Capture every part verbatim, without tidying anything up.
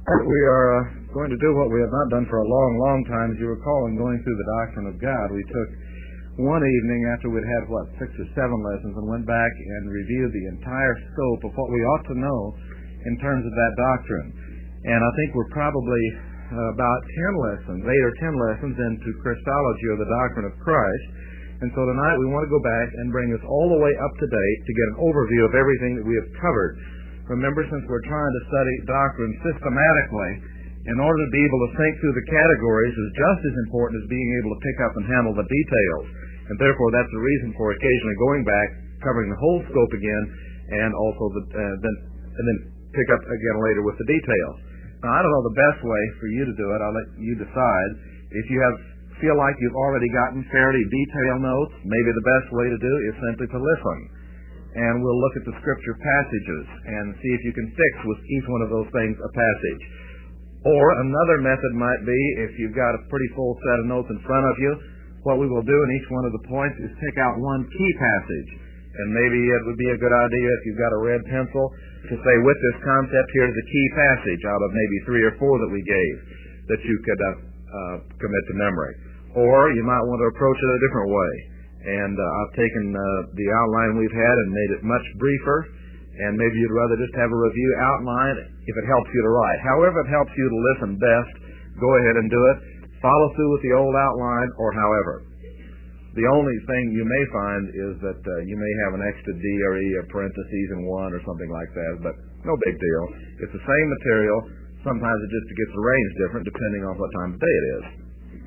We are uh, going to do what we have not done for a long, long time. As you recall, in going through the doctrine of God, we took one evening after we'd had, what, six or seven lessons and went back and reviewed the entire scope of what we ought to know in terms of that doctrine. And I think we're probably uh, about ten lessons, eight or ten lessons into Christology, or the doctrine of Christ. And so tonight we want to go back and bring us all the way up to date to get an overview of everything that we have covered. Remember, since we're trying to study doctrine systematically, in order to be able to think through the categories is just as important as being able to pick up and handle the details. And therefore, that's the reason for occasionally going back, covering the whole scope again, and also the, uh, then and then pick up again later with the details. Now, I don't know the best way for you to do it. I'll let you decide. If you have feel like you've already gotten fairly detailed notes, maybe the best way to do is simply to listen. And we'll look at the scripture passages and see if you can fix with each one of those things a passage. Or another method might be, if you've got a pretty full set of notes in front of you, what we will do in each one of the points is pick out one key passage. And maybe it would be a good idea, if you've got a red pencil, to say, with this concept, here's a key passage out of maybe three or four that we gave that you could uh, uh, commit to memory. Or you might want to approach it a different way. And uh, I've taken uh, the outline we've had and made it much briefer, and maybe you'd rather just have a review outline if it helps you to write. However it helps you to listen best, go ahead and do it. Follow through with the old outline, or however. The only thing you may find is that uh, you may have an extra D or E or parentheses in one or something like that, but no big deal. It's the same material. Sometimes it just gets arranged different depending on what time of day it is.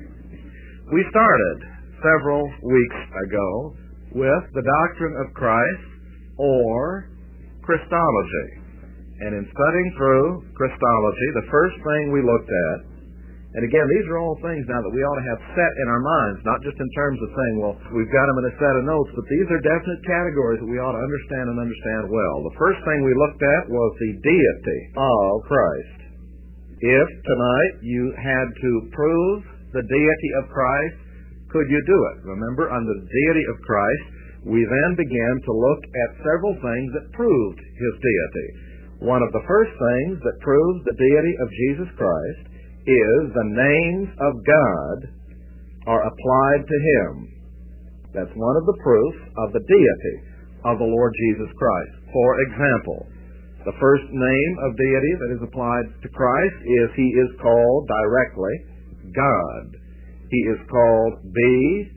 We started several weeks ago with the doctrine of Christ, or Christology. And in studying through Christology, the first thing we looked at, and again, these are all things now that we ought to have set in our minds, not just in terms of saying, well, we've got them in a set of notes, but these are definite categories that we ought to understand and understand well. The first thing we looked at was the deity of Christ. If tonight you had to prove the deity of Christ, could you do it? Remember, under the deity of Christ, we then began to look at several things that proved his deity. One of the first things that proves the deity of Jesus Christ is the names of God are applied to him. That's one of the proofs of the deity of the Lord Jesus Christ. For example, the first name of deity that is applied to Christ is he is called directly God. He is called be.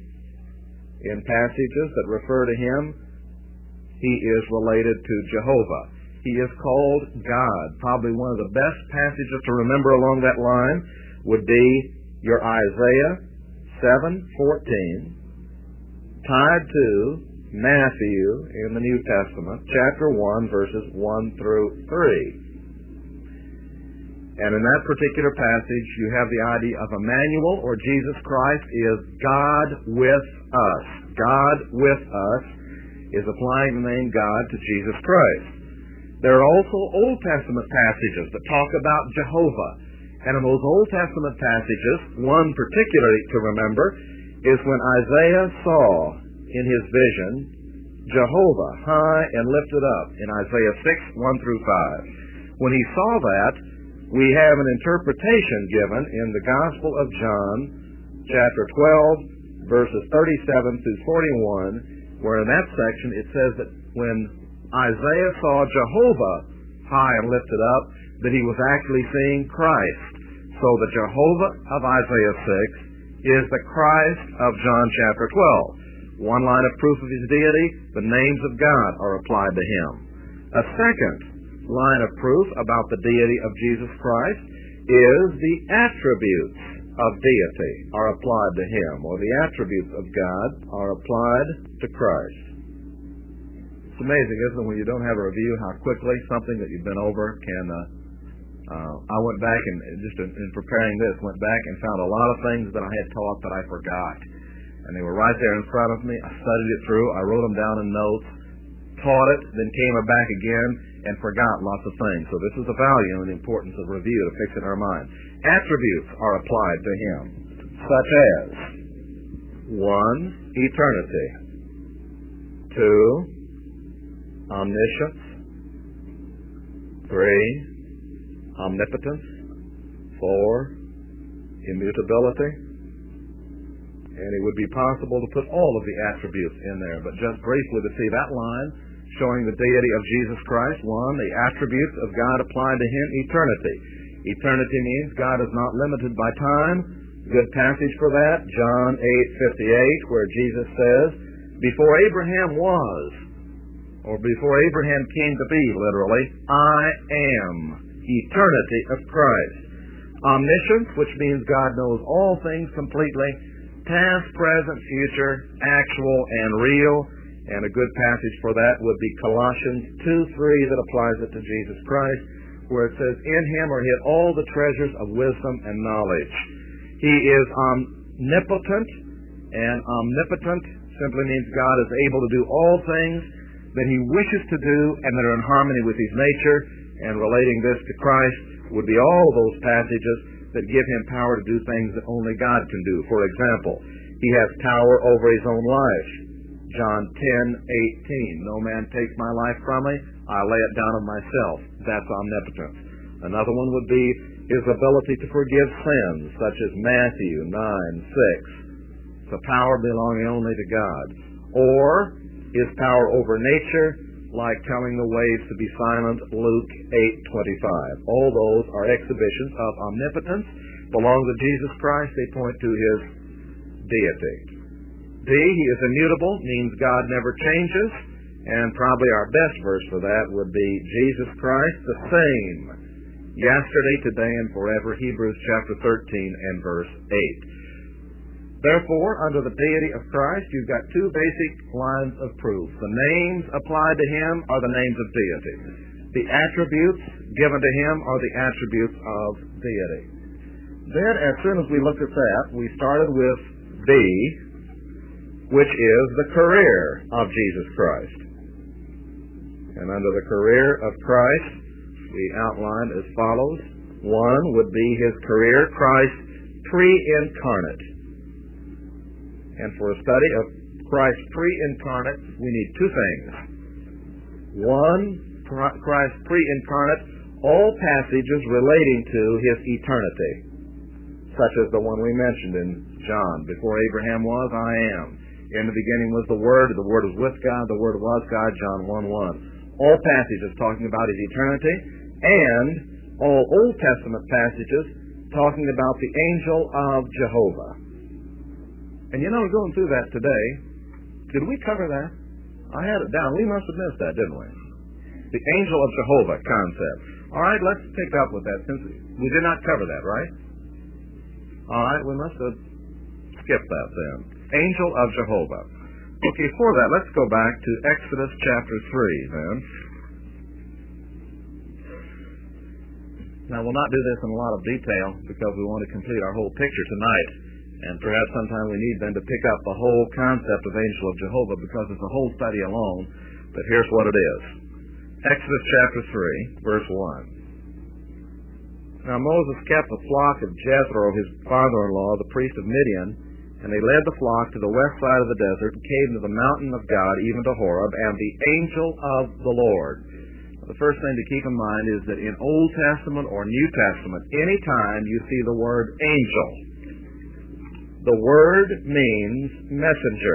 In passages that refer to him, he is related to Jehovah. He is called God. Probably one of the best passages to remember along that line would be your Isaiah seven fourteen, tied to Matthew in the New Testament, chapter one, verses one through three. And in that particular passage, you have the idea of Emmanuel, or Jesus Christ, is God with us. God with us is applying the name God to Jesus Christ. There are also Old Testament passages that talk about Jehovah. And in those Old Testament passages, one particularly to remember is when Isaiah saw in his vision Jehovah high and lifted up in Isaiah six, one through five. When he saw that, we have an interpretation given in the Gospel of John, chapter twelve, verses thirty-seven through forty-one, where in that section it says that when Isaiah saw Jehovah high and lifted up, that he was actually seeing Christ. So the Jehovah of Isaiah six is the Christ of John chapter twelve. One line of proof of his deity, the names of God are applied to him. A second line of proof about the deity of Jesus Christ is the attributes of deity are applied to him, or the attributes of God are applied to Christ. It's amazing, isn't it, when you don't have a review, how quickly something that you've been over can... Uh, uh, I went back and just in, in preparing this, went back and found a lot of things that I had taught that I forgot. And they were right there in front of me. I studied it through. I wrote them down in notes, taught it, then came back again and forgot lots of things. So this is the value and the importance of review to fix it in our mind. Attributes are applied to him, such as one, eternity; two, omniscience; three, omnipotence; for immutability, and it would be possible to put all of the attributes in there, but just briefly to see that line showing the deity of Jesus Christ. One, the attributes of God applied to him, eternity. Eternity means God is not limited by time. Good passage for that, John eight fifty-eight, where Jesus says, before Abraham was, or before Abraham came to be, literally, I am. Eternity of Christ. Omniscience, which means God knows all things completely, past, present, future, actual, and real. And a good passage for that would be Colossians two three that applies it to Jesus Christ, where it says, in him are hid all the treasures of wisdom and knowledge. He is omnipotent, and omnipotent simply means God is able to do all things that he wishes to do and that are in harmony with his nature. And relating this to Christ would be all those passages that give him power to do things that only God can do. For example, he has power over his own life. John ten eighteen, no man takes my life from me, I lay it down of myself. That's omnipotence. Another one would be his ability to forgive sins, such as Matthew nine six. It's a power belonging only to God. Or his power over nature, like telling the waves to be silent, Luke eight twenty-five. All those are exhibitions of omnipotence, belong to Jesus Christ. They point to his deity. D, he is immutable, means God never changes, and probably our best verse for that would be Jesus Christ, the same, yesterday, today, and forever, Hebrews chapter thirteen and verse eight. Therefore, under the deity of Christ, you've got two basic lines of proof. The names applied to him are the names of deity. The attributes given to him are the attributes of deity. Then, as soon as we looked at that, we started with B, which is the career of Jesus Christ. And under the career of Christ, we outlined as follows. One would be his career, Christ pre-incarnate. And for a study of Christ pre-incarnate, we need two things. One, Christ pre-incarnate, all passages relating to his eternity, such as the one we mentioned in John. Before Abraham was, I am. In the beginning was the Word, the Word was with God, the Word was God, John one one. All passages talking about his eternity, and all Old Testament passages talking about the angel of Jehovah. And you know, going through that today, did we cover that? I had it down. We must have missed that, didn't we? The angel of Jehovah concept. All right, let's pick up with that, since we did not cover that, right? All right, we must have skipped that then. Angel of Jehovah. Okay, for that, let's go back to Exodus chapter three, then. Now, we'll not do this in a lot of detail because we want to complete our whole picture tonight. And perhaps sometime we need then to pick up the whole concept of angel of Jehovah because it's a whole study alone. But here's what it is. Exodus chapter three, verse one. Now Moses kept the flock of Jethro, his father-in-law, the priest of Midian, and they led the flock to the west side of the desert and came to the mountain of God, even to Horeb, and the angel of the Lord. Now, the first thing to keep in mind is that in Old Testament or New Testament, any time you see the word angel, the word means messenger.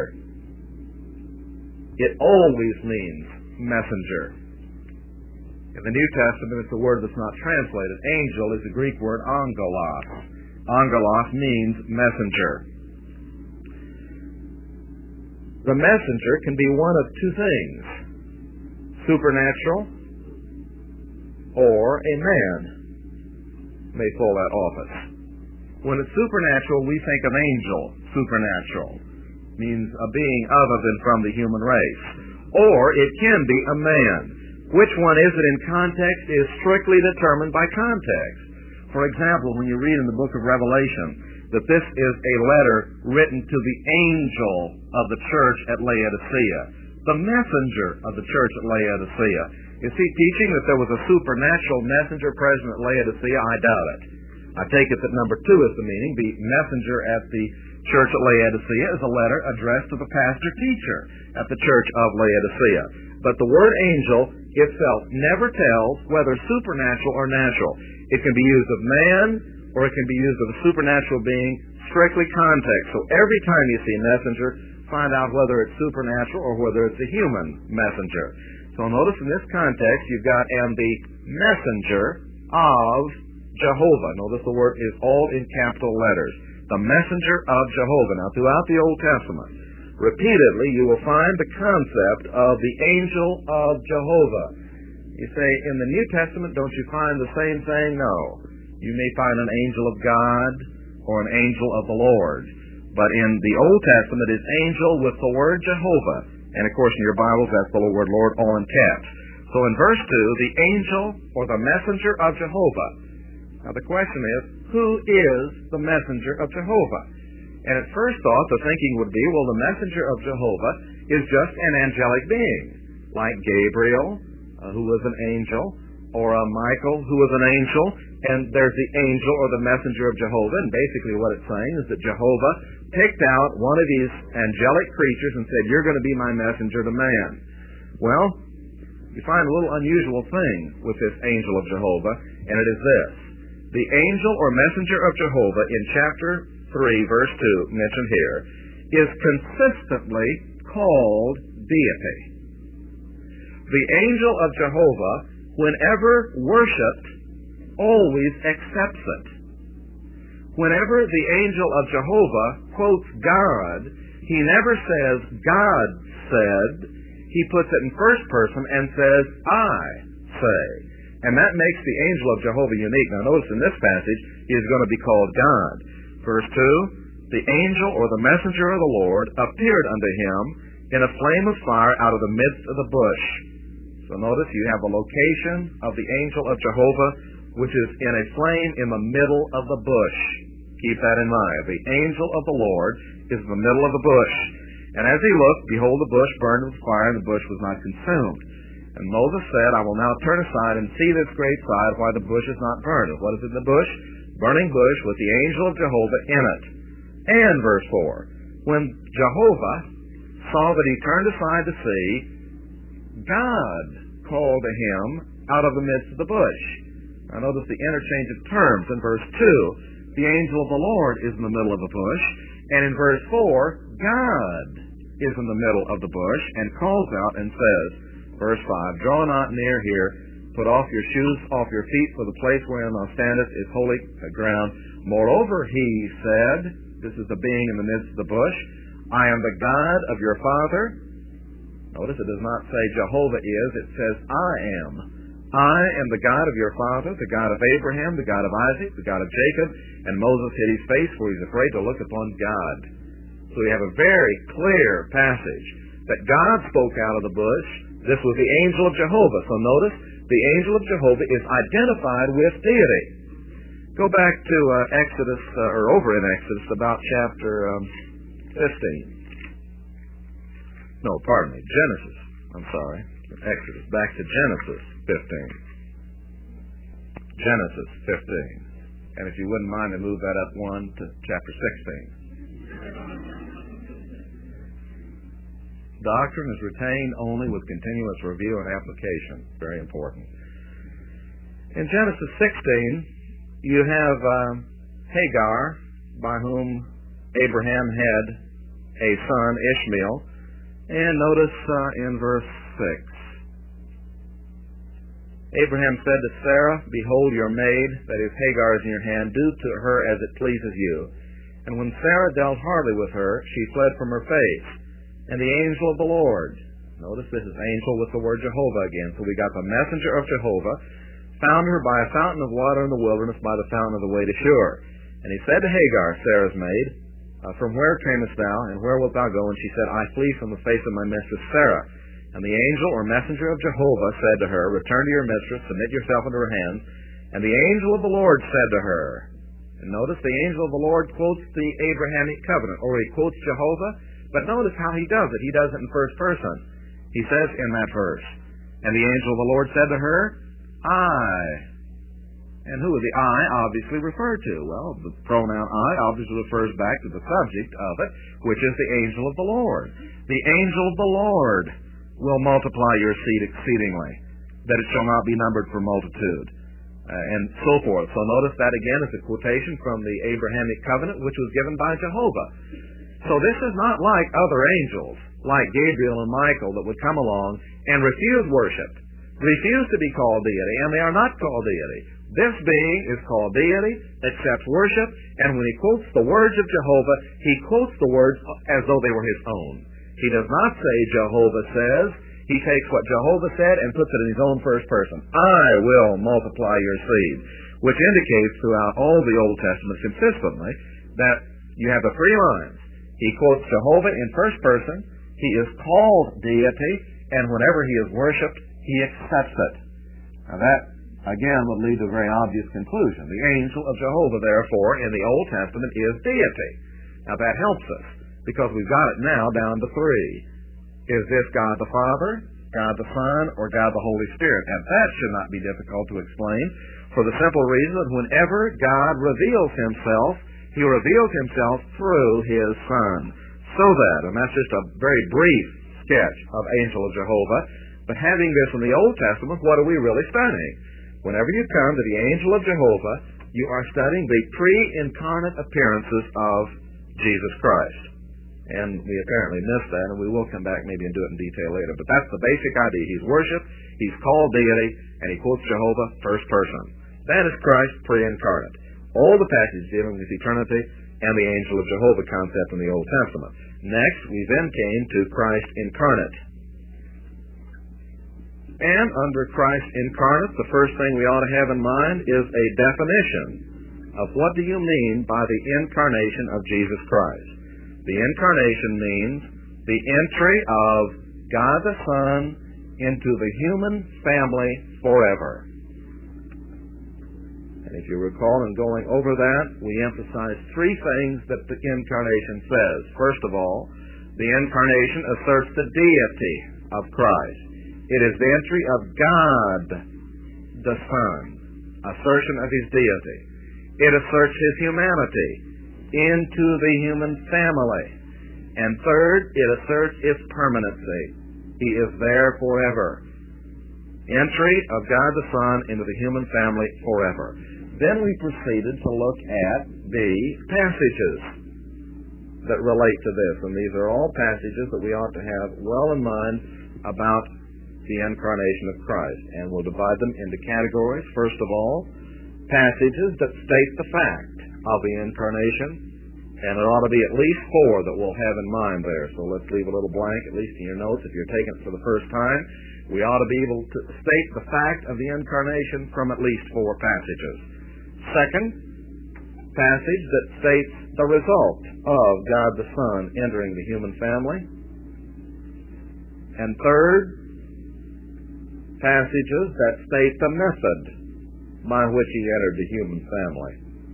It always means messenger. In the New Testament, it's a word that's not translated. Angel is the Greek word angelos. Angelos means messenger. The messenger can be one of two things: supernatural or a man may fill that office. When it's supernatural, we think of angel. Supernatural means a being other than from the human race. Or it can be a man. Which one is it in context is strictly determined by context. For example, when you read in the book of Revelation that this is a letter written to the angel of the church at Laodicea, the messenger of the church at Laodicea. Is he teaching that there was a supernatural messenger present at Laodicea? I doubt it. I take it that number two is the meaning. The messenger at the church at Laodicea is a letter addressed to the pastor-teacher at the church of Laodicea. But the word angel itself never tells whether supernatural or natural. It can be used of man or it can be used of a supernatural being, strictly context. So every time you see messenger, find out whether it's supernatural or whether it's a human messenger. So notice in this context, you've got, and the messenger of Jehovah. Notice the word is all in capital letters. The messenger of Jehovah. Now, throughout the Old Testament, repeatedly you will find the concept of the angel of Jehovah. You say, in the New Testament, don't you find the same thing? No. You may find an angel of God or an angel of the Lord. But in the Old Testament, it's angel with the word Jehovah. And of course, in your Bibles, that's the word Lord, all in caps. So in verse two, the angel or the messenger of Jehovah. Now the question is, who is the messenger of Jehovah? And at first thought, the thinking would be, well, the messenger of Jehovah is just an angelic being, like Gabriel, uh, who was an angel, or uh, Michael, who was an angel, and there's the angel or the messenger of Jehovah, and basically what it's saying is that Jehovah picked out one of these angelic creatures and said, you're going to be my messenger to man. Well, you find a little unusual thing with this angel of Jehovah, and it is this. The angel or messenger of Jehovah in chapter three, verse two, mentioned here, is consistently called deity. The angel of Jehovah, whenever worshipped, always accepts it. Whenever the angel of Jehovah quotes God, he never says, God said. He puts it in first person and says, I say. And that makes the angel of Jehovah unique. Now notice in this passage, he is going to be called God. Verse two, the angel or the messenger of the Lord appeared unto him in a flame of fire out of the midst of the bush. So notice you have the location of the angel of Jehovah, which is in a flame in the middle of the bush. Keep that in mind. The angel of the Lord is in the middle of the bush. And as he looked, behold, the bush burned with fire, and the bush was not consumed. And Moses said, I will now turn aside and see this great sight, why the bush is not burned. And what is in the bush? Burning bush with the angel of Jehovah in it. And verse four, when Jehovah saw that he turned aside to see, God called to him out of the midst of the bush. Now notice the interchange of terms. In verse two, the angel of the Lord is in the middle of the bush. And in verse four, God is in the middle of the bush and calls out and says, verse five, draw not near here, put off your shoes off your feet, for the place wherein thou standest is holy ground. Moreover, he said, this is the being in the midst of the bush, I am the God of your father. Notice it does not say Jehovah is, it says I am. I am the God of your father, the God of Abraham, the God of Isaac, the God of Jacob. And Moses hid his face, for he's afraid to look upon God. So we have a very clear passage that God spoke out of the bush. This was the angel of Jehovah. So notice, the angel of Jehovah is identified with deity. Go back to uh, Exodus, uh, or over in Exodus, about chapter um, fifteen. No, pardon me, Genesis. I'm sorry. Exodus. Back to Genesis fifteen. Genesis fifteen. And if you wouldn't mind to move that up one to chapter sixteen. Doctrine is retained only with continuous review and application. Very important. In Genesis sixteen, you have uh, Hagar, by whom Abraham had a son, Ishmael. And notice uh, in verse six, Abraham said to Sarah, behold your maid, that is Hagar, is in your hand, do to her as it pleases you. And when Sarah dealt hardly with her, she fled from her face. And the angel of the Lord, notice this is angel with the word Jehovah again, so we got the messenger of Jehovah, found her by a fountain of water in the wilderness, by the fountain of the way to Shur. And he said to Hagar, Sarah's maid, uh, from where camest thou, and where wilt thou go? And she said, I flee from the face of my mistress Sarah. And the angel or messenger of Jehovah said to her, return to your mistress, submit yourself into her hands. And the angel of the Lord said to her, and notice the angel of the Lord quotes the Abrahamic covenant, or he quotes Jehovah, but notice how he does it. He does it in first person. He says in that verse, and the angel of the Lord said to her, I. And who is the I obviously referred to? Well, the pronoun I obviously refers back to the subject of it, which is the angel of the Lord. The angel of the Lord will multiply your seed exceedingly, that it shall not be numbered for multitude. uh, and so forth. So notice that again is a quotation from the Abrahamic covenant, which was given by Jehovah. So this is not like other angels, like Gabriel and Michael, that would come along and refuse worship, refuse to be called deity, and they are not called deity. This being is called deity, accepts worship, and when he quotes the words of Jehovah, he quotes the words as though they were his own. He does not say Jehovah says. He takes what Jehovah said and puts it in his own first person. I will multiply your seed, which indicates throughout all the Old Testament consistently that you have the three lines. He quotes Jehovah in first person. He is called deity, and whenever he is worshipped, he accepts it. Now that, again, would lead to a very obvious conclusion. The angel of Jehovah, therefore, in the Old Testament is deity. Now that helps us, because we've got it now down to three. Is this God the Father, God the Son, or God the Holy Spirit? And that should not be difficult to explain, for the simple reason that whenever God reveals himself, he reveals himself through his Son. So that, and that's just a very brief sketch of angel of Jehovah, but having this in the Old Testament, what are we really studying? Whenever you come to the angel of Jehovah, you are studying the pre-incarnate appearances of Jesus Christ. And we apparently missed that, and we will come back maybe and do it in detail later. But that's the basic idea. He's worshipped, he's called deity, and he quotes Jehovah first person. That is Christ pre-incarnate. All the passages dealing with eternity and the angel of Jehovah concept in the Old Testament. Next, we then came to Christ incarnate. And under Christ incarnate, the first thing we ought to have in mind is a definition of what do you mean by the incarnation of Jesus Christ. The incarnation means the entry of God the Son into the human family forever. And if you recall in going over that, we emphasize three things that the incarnation says. First of all, the incarnation asserts the deity of Christ. It is the entry of God the Son, assertion of his deity. It asserts his humanity into the human family. And third, it asserts its permanency. He is there forever. Entry of God the Son into the human family forever. Then we proceeded to look at the passages that relate to this. And these are all passages that we ought to have well in mind about the incarnation of Christ. And we'll divide them into categories. First of all, passages that state the fact of the incarnation. And there ought to be at least four that we'll have in mind there. So let's leave a little blank, at least in your notes, if you're taking it for the first time. We ought to be able to state the fact of the incarnation from at least four passages. Second, passage that states the result of God the Son entering the human family. And third, passages that state the method by which he entered the human family.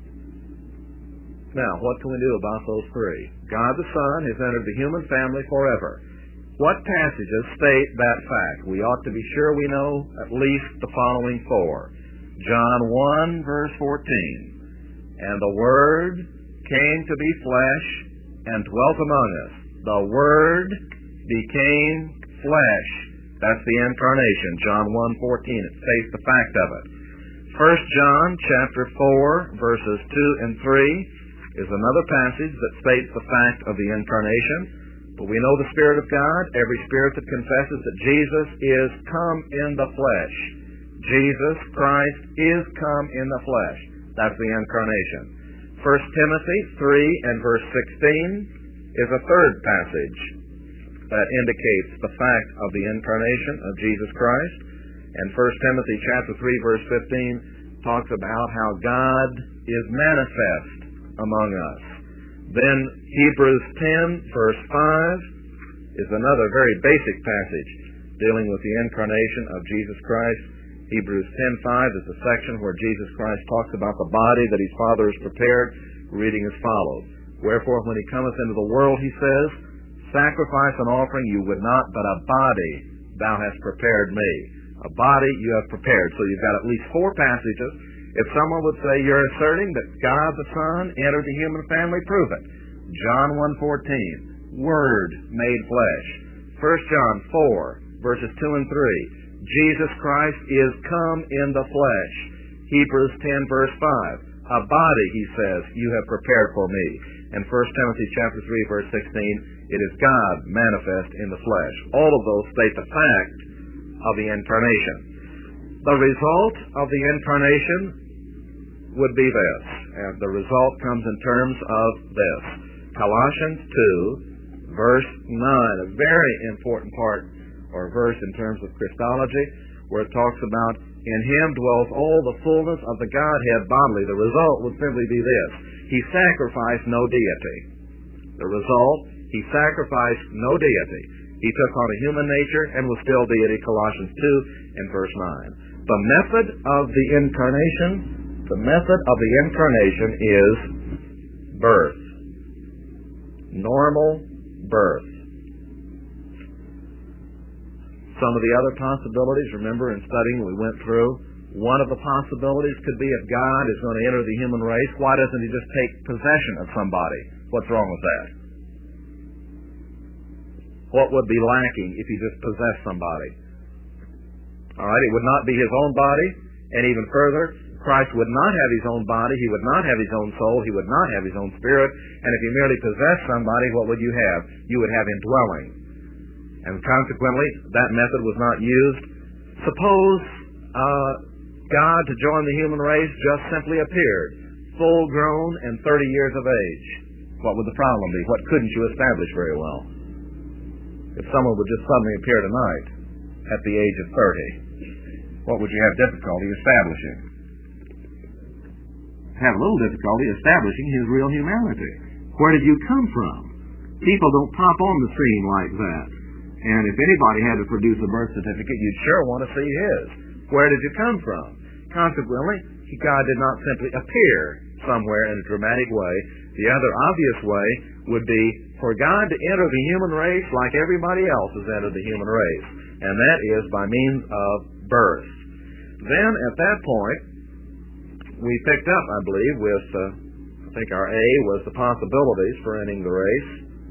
Now, what can we do about those three? God the Son has entered the human family forever. What passages state that fact? We ought to be sure we know at least the following four. John one, verse fourteen. And the Word came to be flesh and dwelt among us. The Word became flesh. That's the incarnation. John one fourteen. It states the fact of it. First John chapter four, verses two and three. Is another passage that states the fact of the incarnation. But we know the Spirit of God, every spirit that confesses that Jesus is come in the flesh. Jesus Christ is come in the flesh. That's the incarnation. First Timothy three and verse sixteen is a third passage that indicates the fact of the incarnation of Jesus Christ. And First Timothy chapter three verse fifteen talks about how God is manifest among us. Then Hebrews ten verse five is another very basic passage dealing with the incarnation of Jesus Christ. Hebrews ten five is the section where Jesus Christ talks about the body that his Father has prepared, reading as follows. Wherefore when he cometh into the world, he says, sacrifice and offering you would not, but a body thou hast prepared me. A body you have prepared. So you've got at least four passages. If someone would say you're asserting that God the Son entered the human family, prove it. John one fourteen, Word made flesh. First John four, verses two and three, Jesus Christ is come in the flesh. Hebrews ten, verse five. A body, he says, you have prepared for me. And First Timothy chapter three, verse sixteen, it is God manifest in the flesh. All of those state the fact of the incarnation. The result of the incarnation would be this, and the result comes in terms of this. Colossians two, verse nine, a very important part or verse in terms of Christology, where it talks about, in him dwells all the fullness of the Godhead bodily. The result would simply be this: he sacrificed no deity. The result, he sacrificed no deity. He took on a human nature and was still deity, Colossians two and verse nine. The method of the incarnation, the method of the incarnation is birth. Normal birth. Some of the other possibilities, remember in studying we went through, one of the possibilities could be if God is going to enter the human race, why doesn't he just take possession of somebody? What's wrong with that? What would be lacking if he just possessed somebody? All right, it would not be his own body, and even further, Christ would not have his own body, he would not have his own soul, he would not have his own spirit, and if he merely possessed somebody, what would you have? You would have indwelling. And consequently, that method was not used. Suppose uh, God, to join the human race, just simply appeared, full grown and thirty years of age. What would the problem be? What couldn't you establish very well? If someone would just suddenly appear tonight at the age of thirty, what would you have difficulty establishing? Have a little difficulty establishing his real humanity. Where did you come from? People don't pop on the scene like that. And if anybody had to produce a birth certificate, you'd sure want to see his. Where did you come from? Consequently, God did not simply appear somewhere in a dramatic way. The other obvious way would be for God to enter the human race like everybody else has entered the human race, and that is by means of birth. Then, at that point, we picked up, I believe, with, uh, I think our A was the possibilities for entering the race,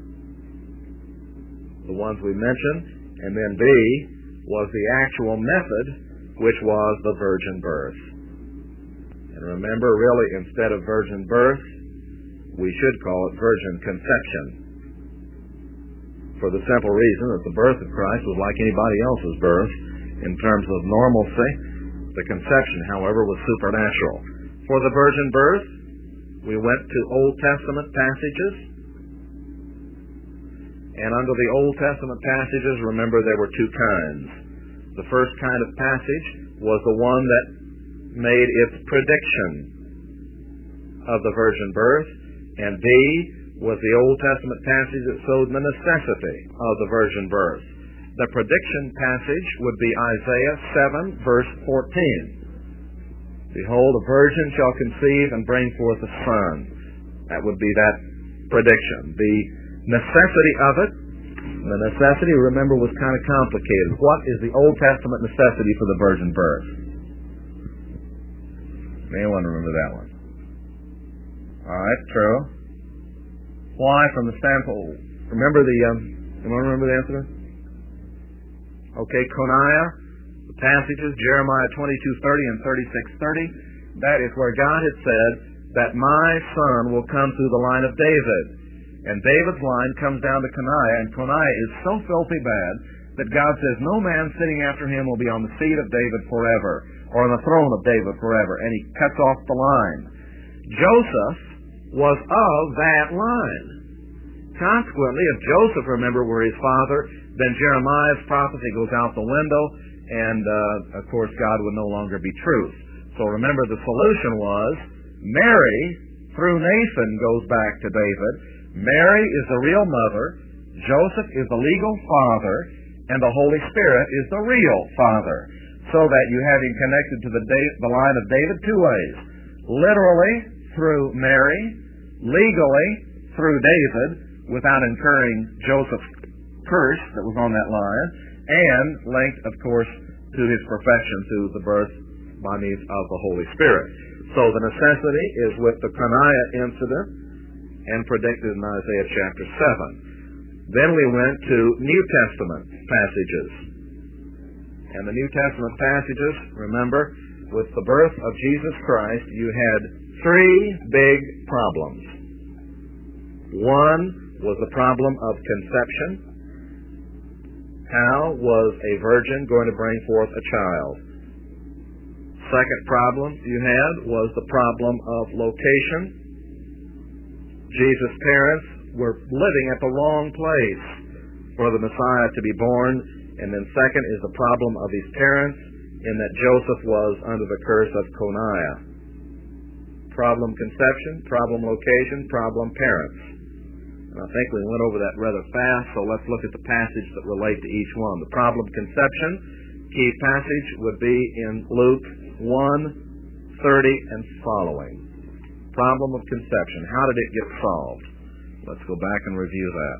the ones we mentioned, and then B was the actual method, which was the virgin birth. And remember, really, instead of virgin birth, we should call it virgin conception, for the simple reason that the birth of Christ was like anybody else's birth in terms of normalcy. The conception, however, was supernatural. For the virgin birth, we went to Old Testament passages, and under the Old Testament passages, remember, there were two kinds. The first kind of passage was the one that made its prediction of the virgin birth, and B was the Old Testament passage that showed the necessity of the virgin birth. The prediction passage would be Isaiah seven, verse fourteen. Behold, a virgin shall conceive and bring forth a son. That would be that prediction. The necessity of it, the necessity, remember, was kind of complicated. What is the Old Testament necessity for the virgin birth? Anyone remember that one? All right, true. Why, from the standpoint, remember the, um, anyone remember the answer? Okay, Coniah, the passages, Jeremiah twenty-two thirty and thirty-six thirty, that is where God had said that my son will come through the line of David. And David's line comes down to Coniah, and Coniah is so filthy bad that God says no man sitting after him will be on the seat of David forever, or on the throne of David forever, and he cuts off the line. Joseph was of that line. Consequently, if Joseph, remember, were his father, then Jeremiah's prophecy goes out the window, and uh, of course God would no longer be truth. So remember, the solution was Mary, through Nathan, goes back to David. Mary is the real mother, Joseph is the legal father, and the Holy Spirit is the real father. So that you have him connected to the, da- the line of David two ways. Literally, through Mary, legally, through David, without incurring Joseph's curse that was on that line, and linked, of course, to his perfection through the birth by means of the Holy Spirit. So the necessity is with the Coniah incident and predicted in Isaiah chapter seven. Then we went to New Testament passages. And the New Testament passages, remember, with the birth of Jesus Christ, you had three big problems. One was the problem of conception. How was a virgin going to bring forth a child? Second problem you had was the problem of location. Jesus' parents were living at the wrong place for the Messiah to be born. And then second is the problem of his parents, in that Joseph was under the curse of Coniah. Problem conception, problem location, problem parents. And I think we went over that rather fast, so let's look at the passage that relate to each one. The problem conception, key passage would be in Luke one thirty and following. Problem of conception. How did it get solved? Let's go back and review that.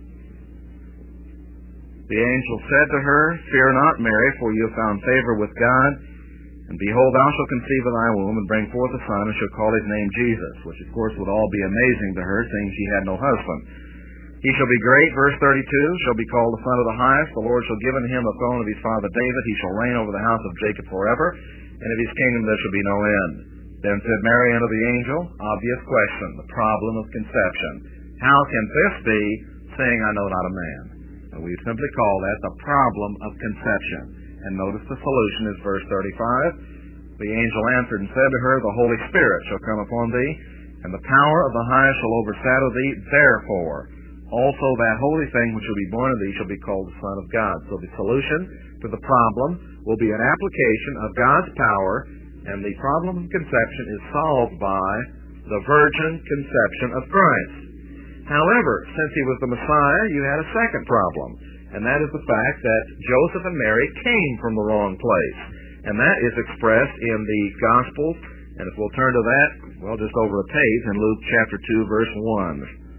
The angel said to her, "Fear not, Mary, for you have found favor with God. And behold, thou shalt conceive in thy womb, and bring forth a son, and shall call his name Jesus," which of course would all be amazing to her, seeing she had no husband. "He shall be great," verse thirty-two, "shall be called the Son of the Highest. The Lord shall give unto him the throne of his father David. He shall reign over the house of Jacob forever, and of his kingdom there shall be no end." Then said Mary unto the angel, obvious question, the problem of conception. How can this be, saying, "I know not a man"? And we simply call that the problem of conception. And notice the solution is verse thirty-five. The angel answered and said to her, "The Holy Spirit shall come upon thee, and the power of the Highest shall overshadow thee. Therefore, also that holy thing which shall be born of thee shall be called the Son of God." So the solution to the problem will be an application of God's power, and the problem of conception is solved by the virgin conception of Christ. However, since he was the Messiah, you had a second problem, and that is the fact that Joseph and Mary came from the wrong place. And that is expressed in the Gospels, and if we'll turn to that, well, just over a page in Luke chapter two, verse one.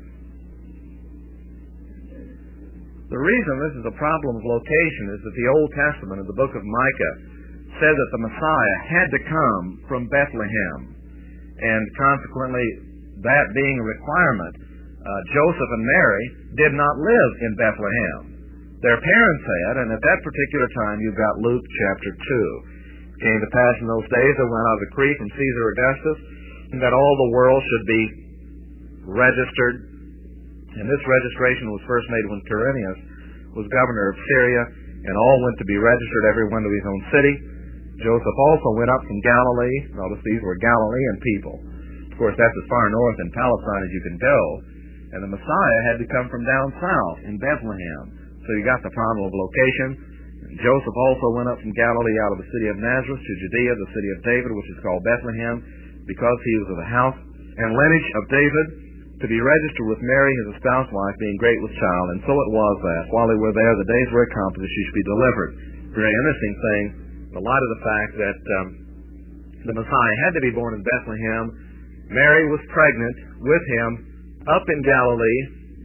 The reason this is a problem of location is that the Old Testament in the book of Micah said that the Messiah had to come from Bethlehem, and consequently, that being a requirement, uh, Joseph and Mary did not live in Bethlehem. Their parents had, and at that particular time you've got Luke chapter two. It came to pass in those days there went out a decree from Caesar Augustus that all the world should be registered. And this registration was first made when Quirinius was governor of Syria, and all went to be registered, every one to his own city. Joseph also went up from Galilee. Notice these were Galilean people. Of course, that's as far north in Palestine as you can go. And the Messiah had to come from down south in Bethlehem. So you got the problem of location. And Joseph also went up from Galilee out of the city of Nazareth to Judea, the city of David, which is called Bethlehem, because he was of the house and lineage of David, to be registered with Mary, his espoused wife, being great with child. And so it was that, while they were there, the days were accomplished that she should be delivered. Very interesting thing, in the light of the fact that um, the Messiah had to be born in Bethlehem. Mary was pregnant with him up in Galilee.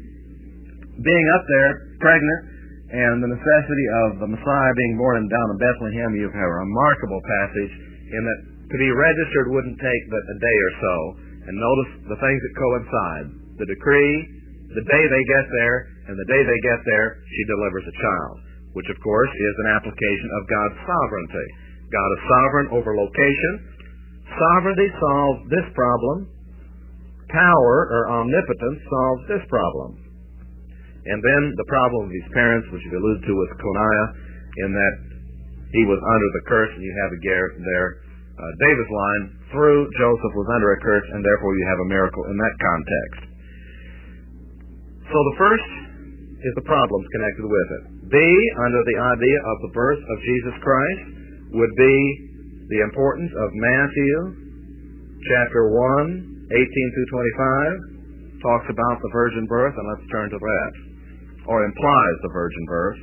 Being up there, pregnant, and the necessity of the Messiah being born down in Bethlehem, you have a remarkable passage in that to be registered wouldn't take but a day or so. And notice the things that coincide. The decree, the day they get there, and the day they get there, she delivers a child, which of course is an application of God's sovereignty. God is sovereign over location. Sovereignty solves this problem. Power, or omnipotence, solves this problem. And then the problem of his parents, which you alluded to, was Coniah, in that he was under the curse, and you have a Garrett there. Uh, David's line, through Joseph was under a curse, and therefore you have a miracle in that context. So the first is the problems connected with it. B, under the idea of the birth of Jesus Christ, would be the importance of Matthew chapter one, eighteen through twenty-five, talks about the virgin birth, and let's turn to that, or implies the virgin birth.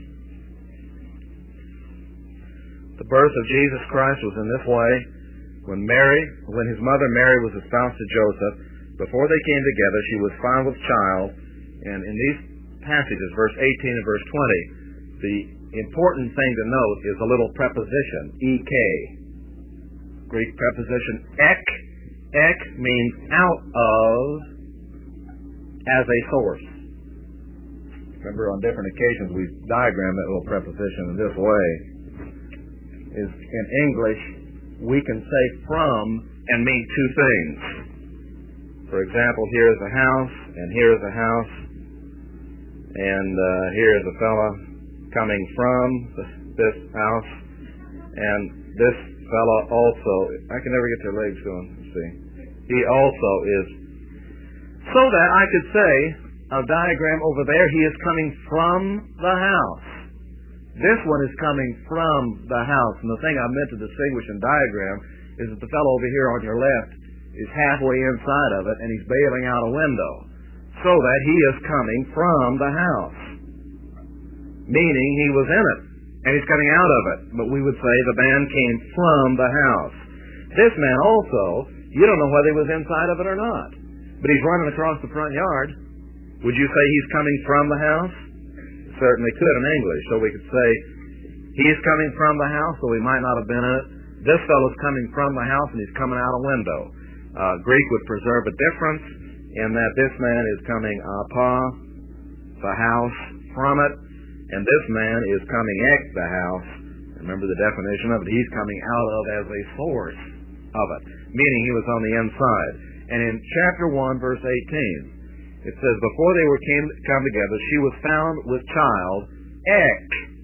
The birth of Jesus Christ was in this way. When Mary, when his mother Mary was espoused to Joseph, before they came together, she was found with child. And in these passages, verse eighteen and verse twenty, the important thing to note is a little preposition, ek. Greek preposition ek. Ek means out of, as a source. Remember, on different occasions we diagrammed that little preposition in this way. Is in English we can say from and mean two things. For example, here is a house, and here is a house, and uh, here is a fella coming from this house, and this fella also, I can never get their legs going, let's see. He also is, so that I could say, a diagram over there, he is coming from the house. This one is coming from the house, and the thing I meant to distinguish in diagram is that the fellow over here on your left is halfway inside of it, and he's bailing out a window, so that he is coming from the house, meaning he was in it, and he's coming out of it. But we would say the man came from the house. This man also, you don't know whether he was inside of it or not, but he's running across the front yard. Would you say he's coming from the house? Certainly could in English. So we could say he's coming from the house, so he might not have been in it. This fellow's coming from the house, and he's coming out a window. Uh, Greek would preserve a difference in that this man is coming apa, the house, from it, and this man is coming ek, the house. Remember the definition of it. He's coming out of as a source of it, meaning he was on the inside. And in chapter one, verse eighteen, it says, before they were came come together, she was found with child, ek,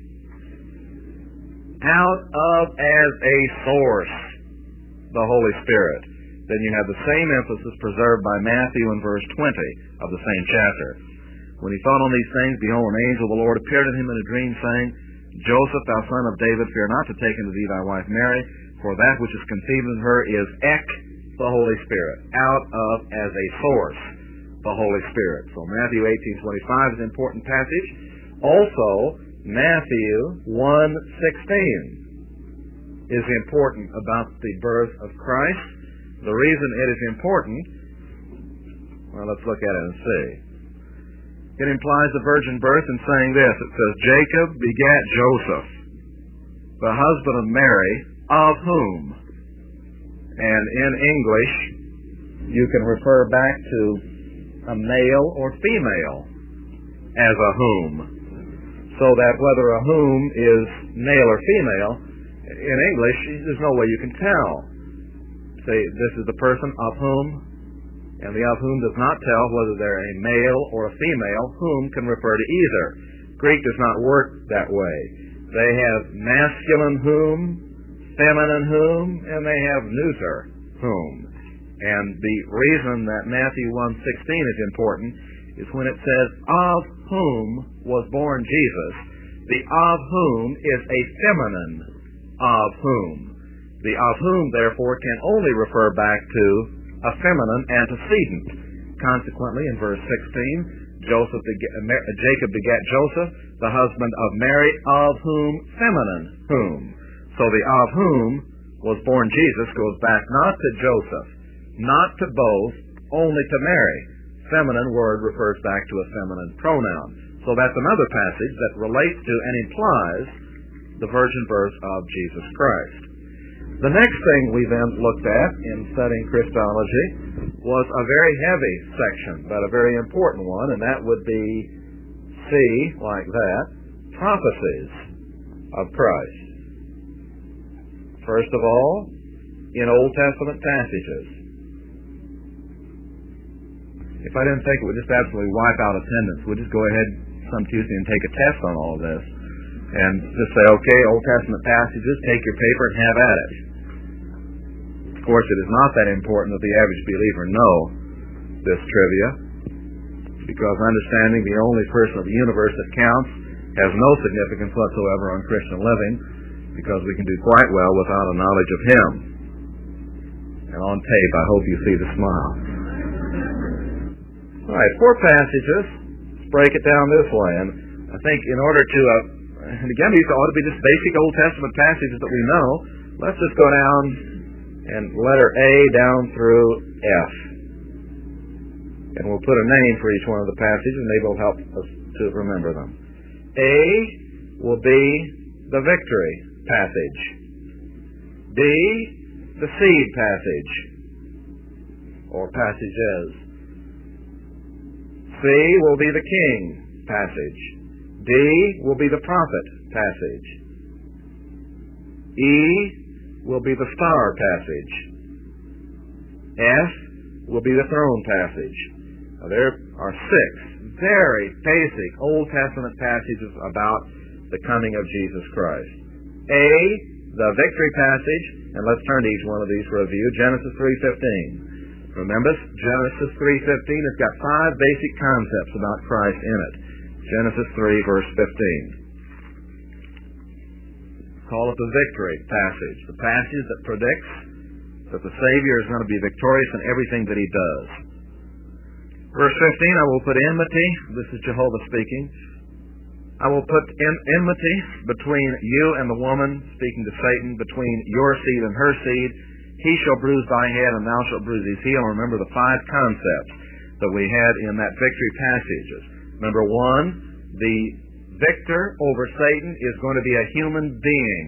out of as a source, the Holy Spirit. Then you have the same emphasis preserved by Matthew in verse twenty of the same chapter. When he thought on these things, behold, an angel of the Lord appeared to him in a dream, saying, Joseph, thou son of David, fear not to take unto thee thy wife Mary, for that which is conceived in her is ek, the Holy Spirit, out of as a source, the Holy Spirit. So Matthew eighteen twenty-five is an important passage. Also, Matthew one sixteen is important about the birth of Christ. The reason it is important, well, let's look at it and see. It implies the virgin birth in saying this. It says, Jacob begat Joseph, the husband of Mary, of whom? And in English, you can refer back to a male or female as a whom. So that whether a whom is male or female, in English, there's no way you can tell. Say, this is the person of whom, and the of whom does not tell whether they're a male or a female. Whom can refer to either. Greek does not work that way. They have masculine whom, feminine whom, and they have neuter whom. And the reason that Matthew one sixteen is important is when it says, of whom was born Jesus, the of whom is a feminine of whom. The of whom, therefore, can only refer back to a feminine antecedent. Consequently, in verse sixteen, Joseph begat, Jacob begat Joseph, the husband of Mary, of whom feminine whom. So the of whom was born Jesus goes back not to Joseph, not to both, only to Mary. Feminine word refers back to a feminine pronoun. So that's another passage that relates to and implies the virgin birth of Jesus Christ. The next thing we then looked at in studying Christology was a very heavy section, but a very important one, and that would be C, like that, prophecies of Christ. First of all, in Old Testament passages. If I didn't think it would just absolutely wipe out attendance, we'd just go ahead some Tuesday and take a test on all of this. And just say, okay, Old Testament passages, take your paper and have at it. Of course, it is not that important that the average believer know this trivia, because understanding the only person of the universe that counts has no significance whatsoever on Christian living, because we can do quite well without a knowledge of Him. And on tape, I hope you see the smile. All right, four passages. Let's break it down this way. And I think in order to, uh, and again, these ought to be just basic Old Testament passages that we know. Let's just go down and letter A down through F. And we'll put a name for each one of the passages, and they will help us to remember them. A will be the victory passage. B, the seed passage, or passages. C will be the king passage. D will be the prophet passage. E will be the star passage. F will be the throne passage. Now, there are six very basic Old Testament passages about the coming of Jesus Christ. A, the victory passage, and let's turn to each one of these for a review. Genesis three fifteen. Remember, Genesis three fifteen has got five basic concepts about Christ in it. Genesis three, verse fifteen. Call it the victory passage, the passage that predicts that the Savior is going to be victorious in everything that he does. Verse fifteen, I will put enmity, this is Jehovah speaking, I will put en- enmity between you and the woman, speaking to Satan, between your seed and her seed. He shall bruise thy head, and thou shalt bruise his heel. And remember the five concepts that we had in that victory passages. Number one, the victor over Satan is going to be a human being,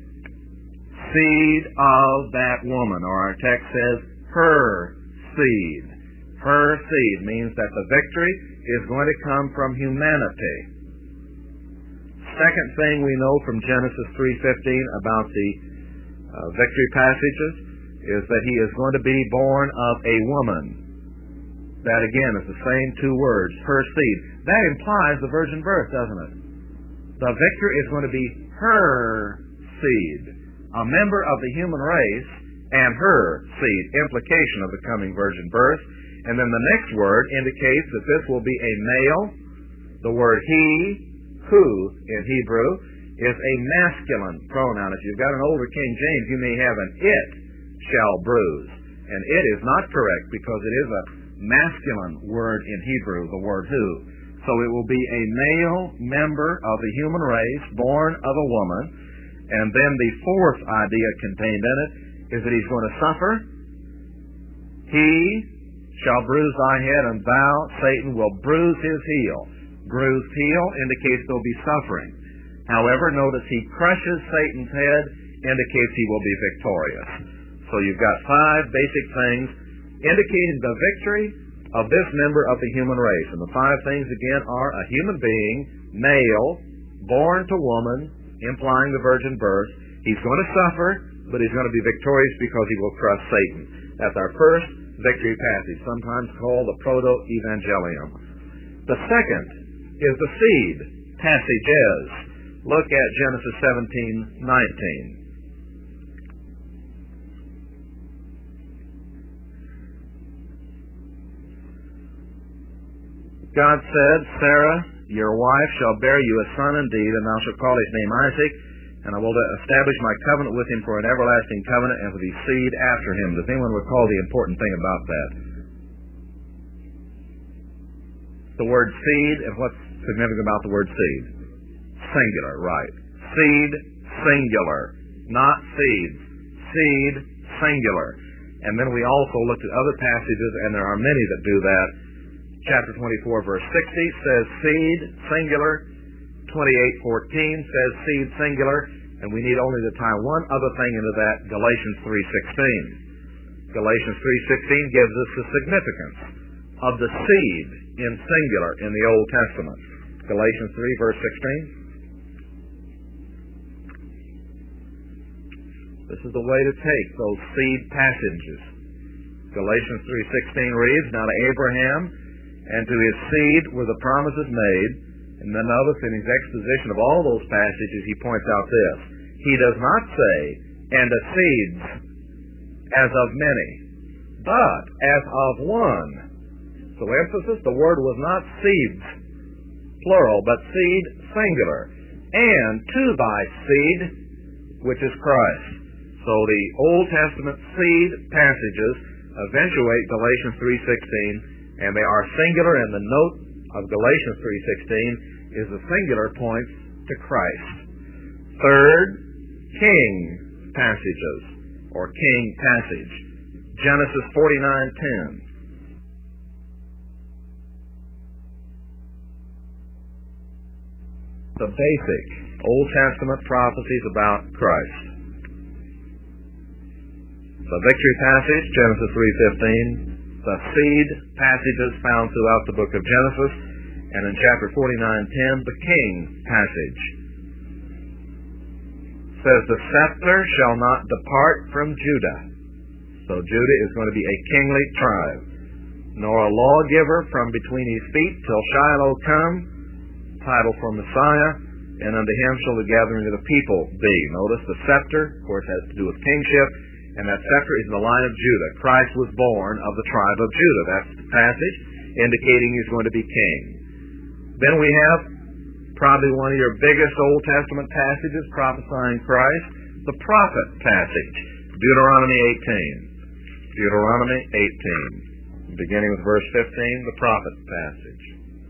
seed of that woman, or our text says her seed. Her seed means that the victory is going to come from humanity. Second thing we know from Genesis three fifteen about the uh, victory passages is that he is going to be born of a woman. That again is the same two words, her seed. That implies the virgin birth, doesn't it? The victor is going to be her seed, a member of the human race, and her seed, implication of the coming virgin birth. And then the next word indicates that this will be a male. The word he, who, in Hebrew, is a masculine pronoun. If you've got an older King James, you may have an it shall bruise. And it is not correct because it is a masculine word in Hebrew, the word who. So it will be a male member of the human race, born of a woman. And then the fourth idea contained in it is that he's going to suffer. He shall bruise thy head, and thou, Satan, will bruise his heel. Bruised heel indicates there'll be suffering. However, notice he crushes Satan's head, indicates he will be victorious. So you've got five basic things indicating the victory of this member of the human race. And the five things, again, are a human being, male, born to woman, implying the virgin birth. He's going to suffer, but he's going to be victorious because he will crush Satan. That's our first victory passage, sometimes called the Proto-Evangelium. The second is the seed passages. Look at Genesis seventeen nineteen. God said, Sarah, your wife, shall bear you a son indeed, and thou shalt call his name Isaac, and I will establish my covenant with him for an everlasting covenant, and with his seed after him. Does anyone recall the important thing about that? The word seed, and what's significant about the word seed? Singular, right. Seed, singular. Not seeds. Seed, singular. And then we also looked at other passages, and there are many that do that. Chapter twenty-four, verse sixty says seed, singular. twenty-eight fourteen says seed, singular. And we need only to tie one other thing into that, Galatians three sixteen. Galatians three sixteen gives us the significance of the seed in singular in the Old Testament. Galatians three, verse sixteen. This is the way to take those seed passages. Galatians three sixteen reads, Now to Abraham and to his seed were the promises made. And then notice in his exposition of all those passages, he points out this. He does not say, and of seeds, as of many, but as of one. So emphasis, the word was not seeds, plural, but seed, singular. And to thy seed, which is Christ. So the Old Testament seed passages eventuate Galatians three sixteen, and they are singular, and the note of Galatians three sixteen is the singular points to Christ. Third, king passages, or king passage. Genesis forty-nine ten. The basic Old Testament prophecies about Christ. The victory passage, Genesis three fifteen. The seed passages found throughout the book of Genesis. And in chapter forty-nine ten, the king passage. says, the scepter shall not depart from Judah. So Judah is going to be a kingly tribe. Nor a lawgiver from between his feet till Shiloh come, title for Messiah, and unto him shall the gathering of the people be. Notice the scepter, of course, has to do with kingship, and that scepter is in the line of Judah. Christ was born of the tribe of Judah. That's the passage indicating he's going to be king. Then we have probably one of your biggest Old Testament passages prophesying Christ, the prophet passage, Deuteronomy eighteen. Deuteronomy eighteen. Beginning with verse fifteen, the prophet passage.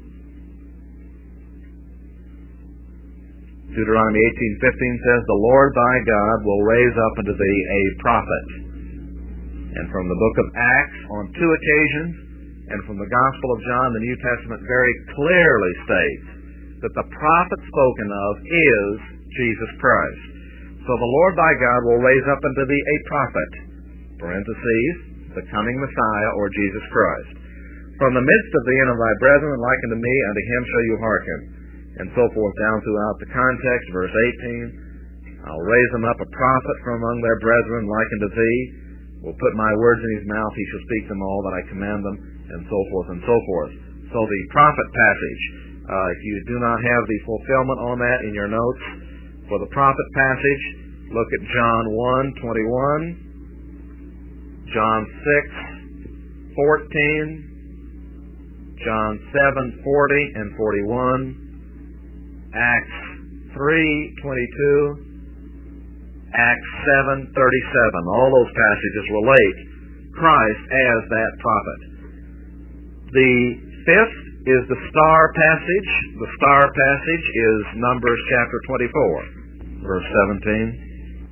Deuteronomy eighteen fifteen says, the Lord thy God will raise up unto thee a prophet. And from the book of Acts, on two occasions, and from the Gospel of John, the New Testament very clearly states that the prophet spoken of is Jesus Christ. So the Lord thy God will raise up unto thee a prophet, parentheses, the coming Messiah, or Jesus Christ. From the midst of thee and of thy brethren, like unto me, unto him shall you hearken. And so forth down throughout the context, verse eighteen. I'll raise him up a prophet from among their brethren, like unto thee. Will put my words in his mouth, he shall speak them all that I command them, and so forth and so forth. So the prophet passage, uh, if you do not have the fulfillment on that in your notes, for the prophet passage, look at John one twenty-one, John six fourteen, John seven forty and forty-one, Acts three twenty-two, Acts seven thirty-seven. All those passages relate Christ as that prophet. The fifth is the star passage. The star passage is Numbers chapter twenty-four, verse seventeen.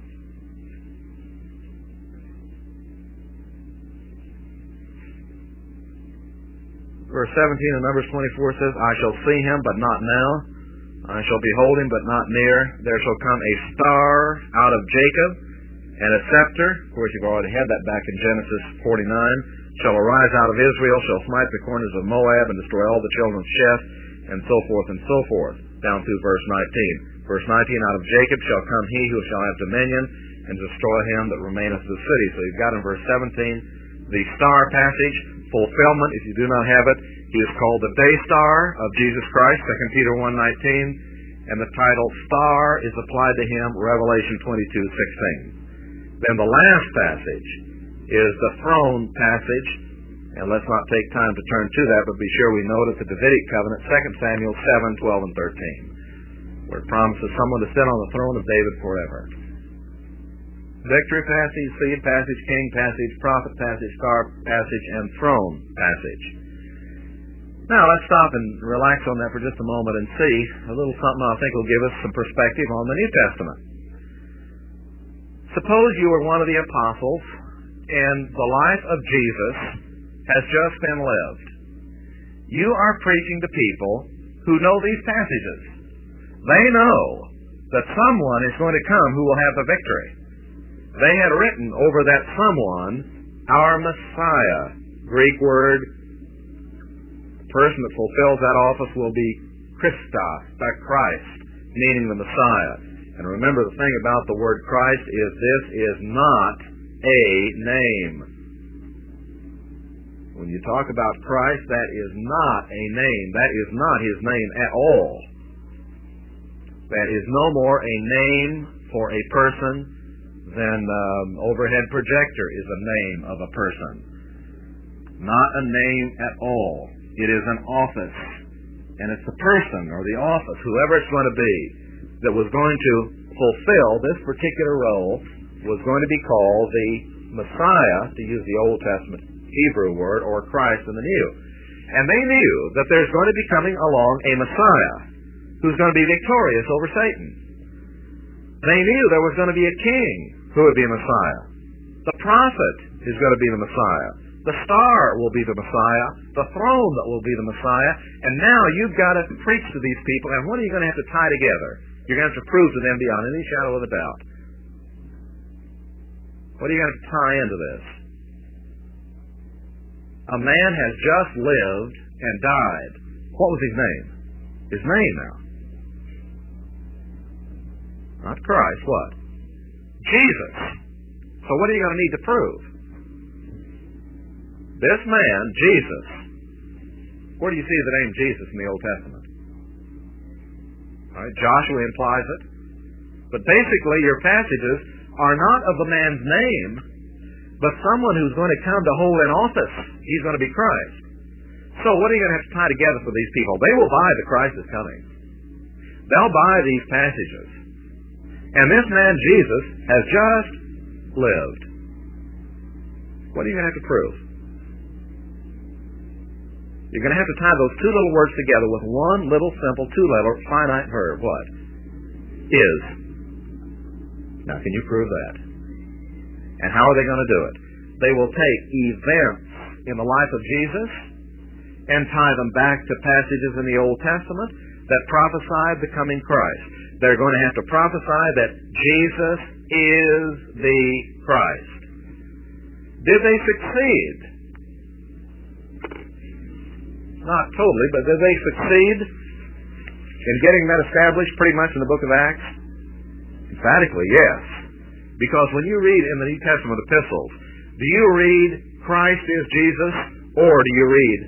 Verse seventeen of Numbers twenty-four says, I shall see him, but not now. I shall behold him, but not near. There shall come a star out of Jacob, and a scepter, of course you've already had that back in Genesis forty-nine, shall arise out of Israel, shall smite the corners of Moab, and destroy all the children of Sheth, and so forth and so forth, down through verse nineteen. Verse nineteen, out of Jacob shall come he who shall have dominion, and destroy him that remaineth of the city. So you've got in verse seventeen, the star passage, fulfillment, if you do not have it. He is called the day star of Jesus Christ, Second Peter one nineteen, and the title star is applied to him, Revelation twenty-two sixteen. Then the last passage is the throne passage, and let's not take time to turn to that, but be sure we note at the Davidic covenant, Second Samuel seven twelve and thirteen, where it promises someone to sit on the throne of David forever. Victory passage, seed passage, king passage, prophet passage, star passage, and throne passage. Now let's stop and relax on that for just a moment and see a little something I think will give us some perspective on the New Testament. Suppose you were one of the apostles and the life of Jesus has just been lived. You are preaching to people who know these passages. They know that someone is going to come who will have the victory. They had written over that someone, our Messiah. Greek word, the person that fulfills that office will be Christos, the Christ, meaning the Messiah. And remember, the thing about the word Christ is this is not a name. When you talk about Christ, that is not a name. That is not his name at all. That is no more a name for a person than um, overhead projector is a name of a person. Not a name at all. It is an office. And it's the person or the office, whoever it's going to be, that was going to fulfill this particular role was going to be called the Messiah, to use the Old Testament Hebrew word, or Christ in the New. And they knew that there's going to be coming along a Messiah who's going to be victorious over Satan. They knew there was going to be a king who would be a Messiah. The prophet is going to be the Messiah. The star will be the Messiah. The throne that will be the Messiah. And now you've got to preach to these people, and what are you going to have to tie together? You're going to have to prove to them beyond any shadow of a doubt. What are you going to tie into this? A man has just lived and died. What was his name? His name now. Not Christ, what? Jesus. So what are you going to need to prove? This man, Jesus, where do you see the name Jesus in the Old Testament? All right, Joshua implies it. But basically, your passages are not of the man's name, but someone who's going to come to hold an office. He's going to be Christ. So what are you going to have to tie together for these people? They will buy the Christ is coming. They'll buy these passages. And this man, Jesus, has just lived. What are you going to have to prove? You're going to have to tie those two little words together with one little simple two-letter finite verb. What? Is. Now, can you prove that? And how are they going to do it? They will take events in the life of Jesus and tie them back to passages in the Old Testament that prophesied the coming Christ. They're going to have to prophesy that Jesus is the Christ. Did they succeed? Not totally, but did they succeed in getting that established pretty much in the book of Acts? Emphatically, yes. Because when you read in the New Testament epistles, do you read Christ is Jesus, or do you read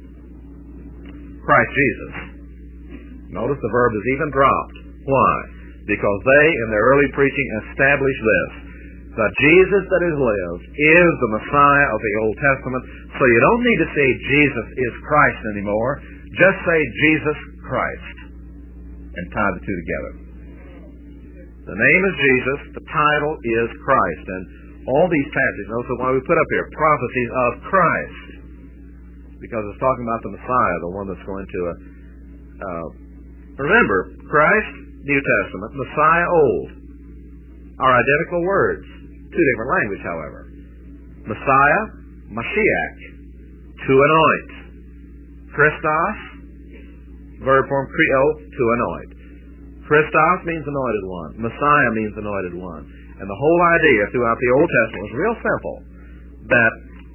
Christ Jesus? Notice the verb is even dropped. Why? Because they, in their early preaching, established this. The Jesus that has lived is the Messiah of the Old Testament. So you don't need to say Jesus is Christ anymore. Just say Jesus Christ and tie the two together. The name is Jesus. The title is Christ. And all these passages, notice why we put up here, prophecies of Christ. Because it's talking about the Messiah, the one that's going to... Uh, uh, remember, Christ, New Testament, Messiah, Old, are identical words. Two different language, however. Messiah, Mashiach, to anoint. Christos, verb form kreo, to anoint. Christos means anointed one. Messiah means anointed one. And the whole idea throughout the Old Testament was real simple. That,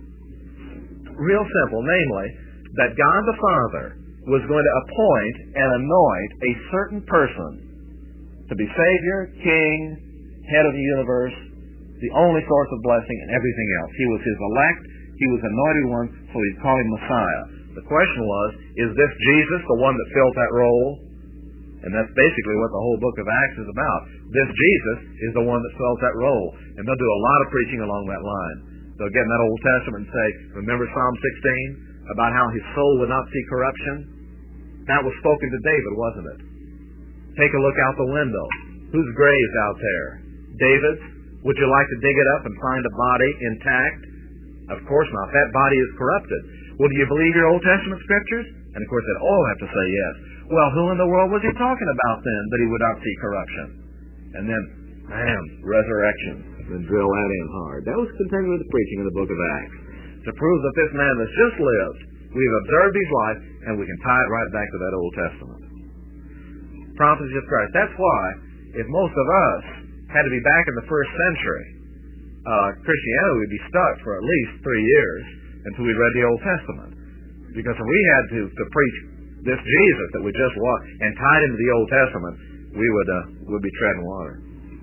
real simple, namely, that God the Father was going to appoint and anoint a certain person to be Savior, King, head of the universe, the only source of blessing and everything else. He was his elect, he was anointed one, so he'd call him Messiah. The question was, is this Jesus the one that filled that role? And that's basically what the whole book of Acts is about. This Jesus is the one that fills that role. And they'll do a lot of preaching along that line. They'll get in that Old Testament and say, remember Psalm sixteen, about how his soul would not see corruption? That was spoken to David, wasn't it? Take a look out the window. Whose grave is out there? David's? Would you like to dig it up and find a body intact? Of course not. That body is corrupted. Well, do you believe your Old Testament scriptures? And of course they'd all have to say yes. Well, who in the world was he talking about then that he would not see corruption? And then, bam, resurrection. Then drill that in hard. That was continuing with the preaching in the book of Acts. To prove that this man that's just lived, we've observed his life, and we can tie it right back to that Old Testament. Prophecy of Christ. That's why, if most of us had to be back in the first century, uh, Christianity would be stuck for at least three years until we read the Old Testament. Because if we had to, to preach this Jesus that we just walked and tied into the Old Testament, we would uh, would be treading water.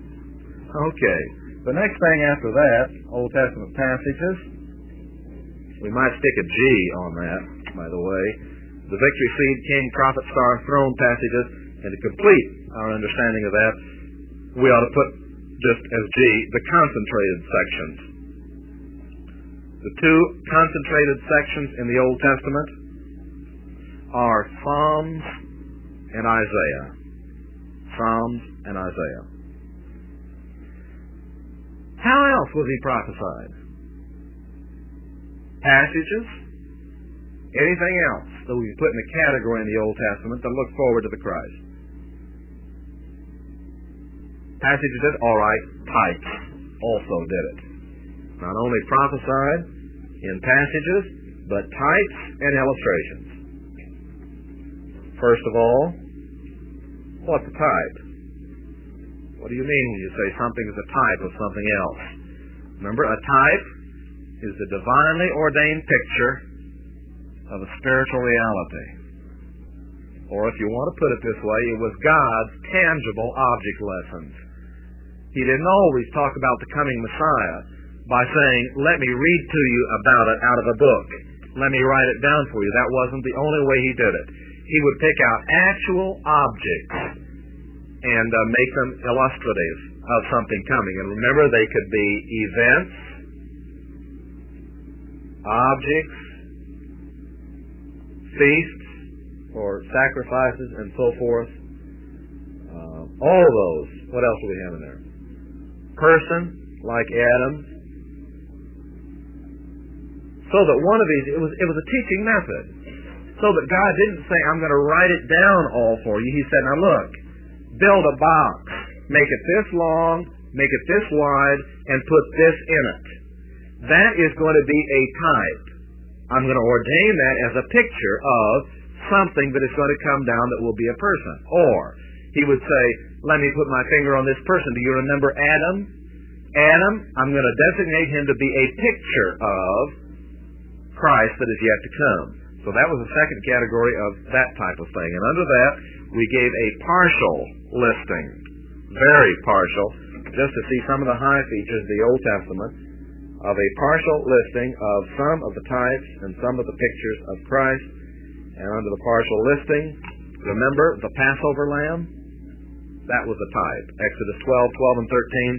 Okay. The next thing after that, Old Testament passages, we might stick a G on that, by the way. The victory, seed, king, prophet, star, throne passages, and to complete our understanding of that, we ought to put just as G, the concentrated sections. The two concentrated sections in the Old Testament are Psalms and Isaiah. Psalms and Isaiah. How else was he prophesied? Passages? Anything else that we put in a category in the Old Testament that look forward to the Christ? Passages did, all right, types also did it. Not only prophesied in passages, but types and illustrations. First of all, what's a type? What do you mean when you say something is a type of something else? Remember, a type is the divinely ordained picture of a spiritual reality. Or if you want to put it this way, it was God's tangible object lessons. He didn't always talk about the coming Messiah by saying, let me read to you about it out of a book. Let me write it down for you. That wasn't the only way he did it. He would pick out actual objects and uh, make them illustrative of something coming. And remember, they could be events, objects, feasts, or sacrifices, and so forth. Uh, all those. What else do we have in there? Person, like Adam. So that one of these, it was, it was a teaching method. So that God didn't say, I'm going to write it down all for you. He said, now look, build a box. Make it this long, make it this wide, and put this in it. That is going to be a type. I'm going to ordain that as a picture of something that is going to come down that will be a person. Or he would say, let me put my finger on this person. Do you remember Adam? Adam, I'm going to designate him to be a picture of Christ that is yet to come. So that was the second category of that type of thing. And under that, we gave a partial listing, very partial, just to see some of the high features of the Old Testament, of a partial listing of some of the types and some of the pictures of Christ. And under the partial listing, remember the Passover lamb? That was a type. Exodus twelve, twelve, and thirteen.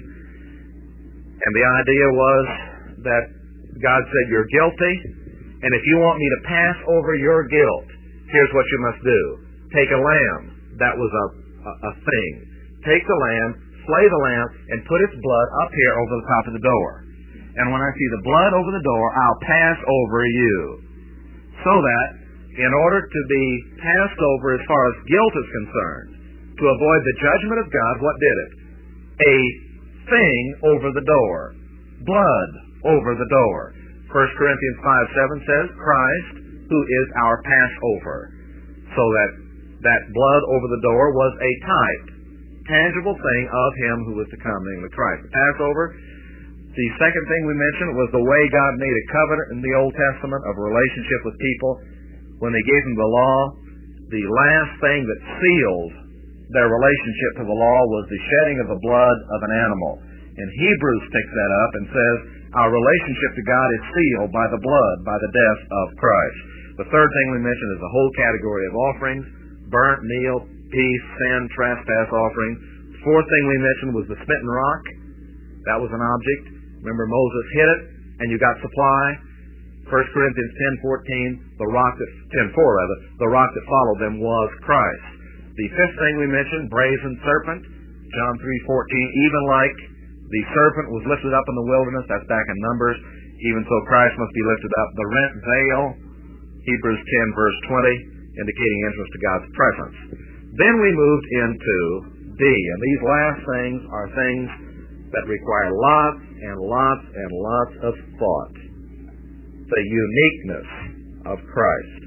And the idea was that God said, you're guilty, and if you want me to pass over your guilt, here's what you must do. Take a lamb. That was a, a, a thing. Take the lamb, slay the lamb, and put its blood up here over the top of the door. And when I see the blood over the door, I'll pass over you. So that, in order to be passed over as far as guilt is concerned, to avoid the judgment of God, what did it? A thing over the door. Blood over the door. First Corinthians five seven says, Christ, who is our Passover. So that that blood over the door was a type, tangible thing of him who was to come, namely Christ. The Passover. The second thing we mentioned was the way God made a covenant in the Old Testament of relationship with people. When they gave them the law, the last thing that sealed their relationship to the law was the shedding of the blood of an animal. And Hebrews picks that up and says, our relationship to God is sealed by the blood, by the death of Christ. The third thing we mentioned is the whole category of offerings, burnt, meal, peace, sin, trespass offering. Fourth thing we mentioned was the smitten rock. That was an object. Remember, Moses hit it, and you got supply. First Corinthians ten fourteen, the rock that, ten four rather, the rock that followed them was Christ. The fifth thing we mentioned, brazen serpent, John three fourteen, even like the serpent was lifted up in the wilderness, that's back in Numbers, even so Christ must be lifted up. The rent veil, Hebrews ten verse twenty, indicating entrance to God's presence. Then we moved into D, and these last things are things that require lots and lots and lots of thought. The uniqueness of Christ.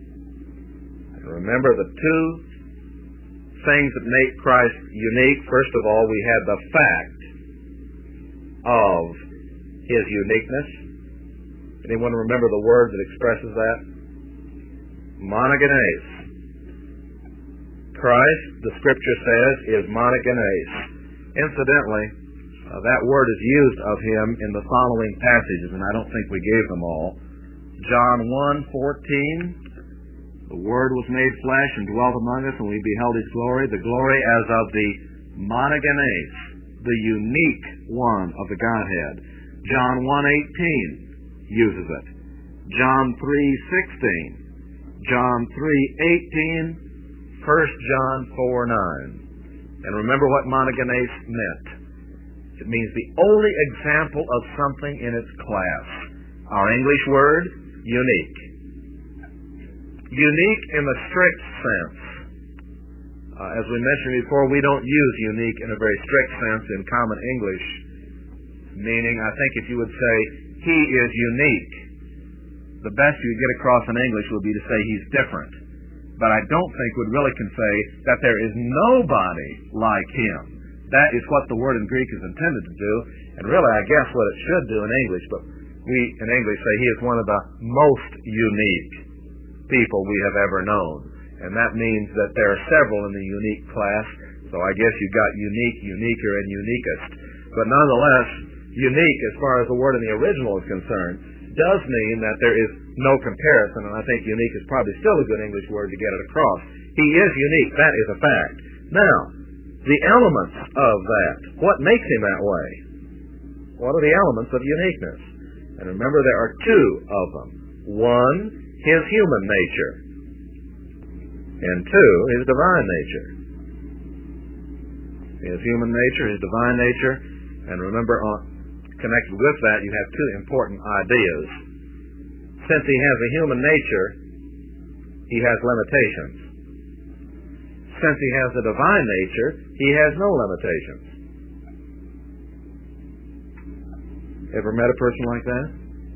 And remember the two things that make Christ unique. First of all, we had the fact of his uniqueness. Anyone remember the word that expresses that? Monogenes. Christ, the scripture says, is monogenes. Incidentally, uh, that word is used of him in the following passages, and I don't think we gave them all. John one fourteen, the Word was made flesh and dwelt among us, and we beheld his glory, the glory as of the monogenes, the unique one of the Godhead. John one eighteen uses it. John three sixteen, John three eighteen, First John four nine. And remember what monogenes meant. It means the only example of something in its class. Our English word, unique. Unique in the strict sense. Uh, as we mentioned before, we don't use unique in a very strict sense in common English. Meaning, I think if you would say, he is unique, the best you get across in English would be to say he's different. But I don't think we really can say that there is nobody like him. That is what the word in Greek is intended to do, and really I guess what it should do in English, but we in English say he is one of the most unique people we have ever known. And that means that there are several in the unique class, so I guess you've got unique, uniquer, and uniquest. but nonetheless unique as far as the word in the original is concerned, does mean that there is no comparison, and I think unique is probably still a good English word to get it across. He is unique. That is a fact. Now, the elements of that, what makes him that way? What are the elements of uniqueness? And remember, there are two of them. One, his human nature, and two, his divine nature. His human nature, his divine nature, and remember, on, connected with that, you have two important ideas. Since he has a human nature, he has limitations. Since he has a divine nature, he has no limitations. Ever met a person like that?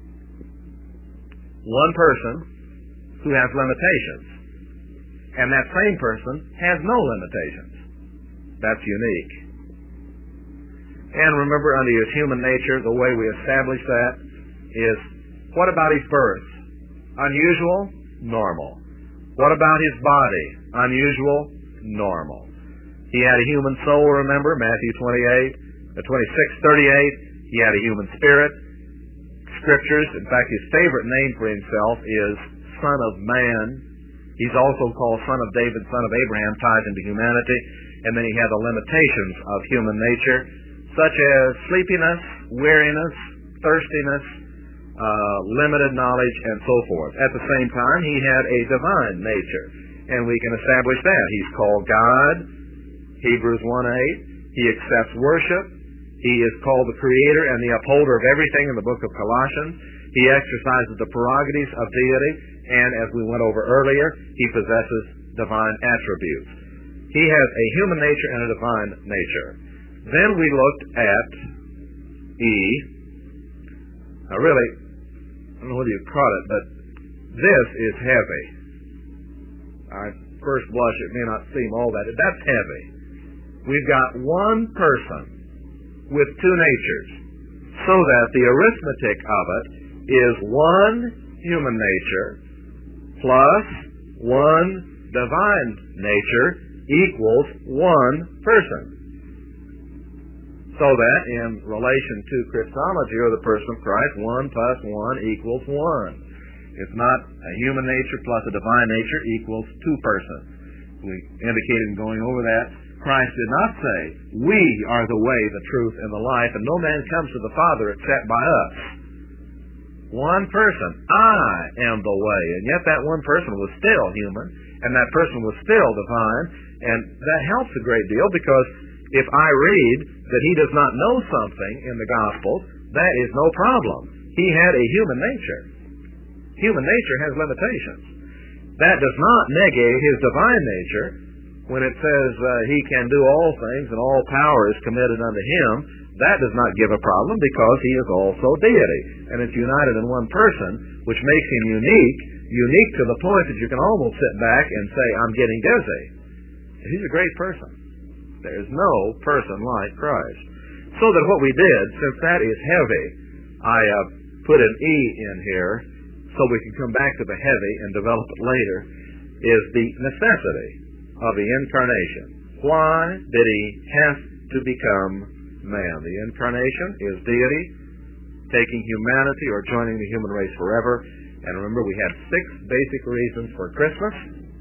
One person who has limitations, and that same person has no limitations. That's unique. And remember, under his human nature, the way we establish that is, what about his birth? Unusual? Normal. What about his body? Unusual? Normal. He had a human soul, remember, Matthew twenty-eight, twenty-six, thirty-eight. He had a human spirit. Scriptures, in fact, his favorite name for himself is Son of Man. He's also called Son of David, Son of Abraham, tied into humanity. And then he had the limitations of human nature, such as sleepiness, weariness, thirstiness, uh, limited knowledge, and so forth. At the same time, he had a divine nature, and we can establish that. He's called God, Hebrews one eight. He accepts worship. He is called the creator and the upholder of everything in the book of Colossians. He exercises the prerogatives of deity, and as we went over earlier, he possesses divine attributes. He has a human nature and a divine nature. Then we looked at E. Now really, I don't know whether you caught it, but this is heavy. At first blush, it may not seem all that. That's heavy. We've got one person with two natures, so that the arithmetic of it is one human nature plus one divine nature equals one person. So that in relation to Christology, or the person of Christ, one plus one equals one. It's not a human nature plus a divine nature equals two persons. We indicated in going over that, Christ did not say, we are the way, the truth, and the life, and no man comes to the Father except by us. One person, I am the way, and yet that one person was still human, and that person was still divine, and that helps a great deal, because if I read that he does not know something in the Gospels, that is no problem. He had a human nature. Human nature has limitations. That does not negate his divine nature. When it says uh, he can do all things and all power is committed unto him, that does not give a problem, because he is also deity. And it's united in one person, which makes him unique, unique to the point that you can almost sit back and say, I'm getting dizzy. He's a great person. There's no person like Christ. So that what we did, since that is heavy, I uh, put an E in here so we can come back to the heavy and develop it later, is the necessity of the incarnation. Why did he have to become man? The incarnation is deity taking humanity or joining the human race forever. And remember, we had six basic reasons for Christmas.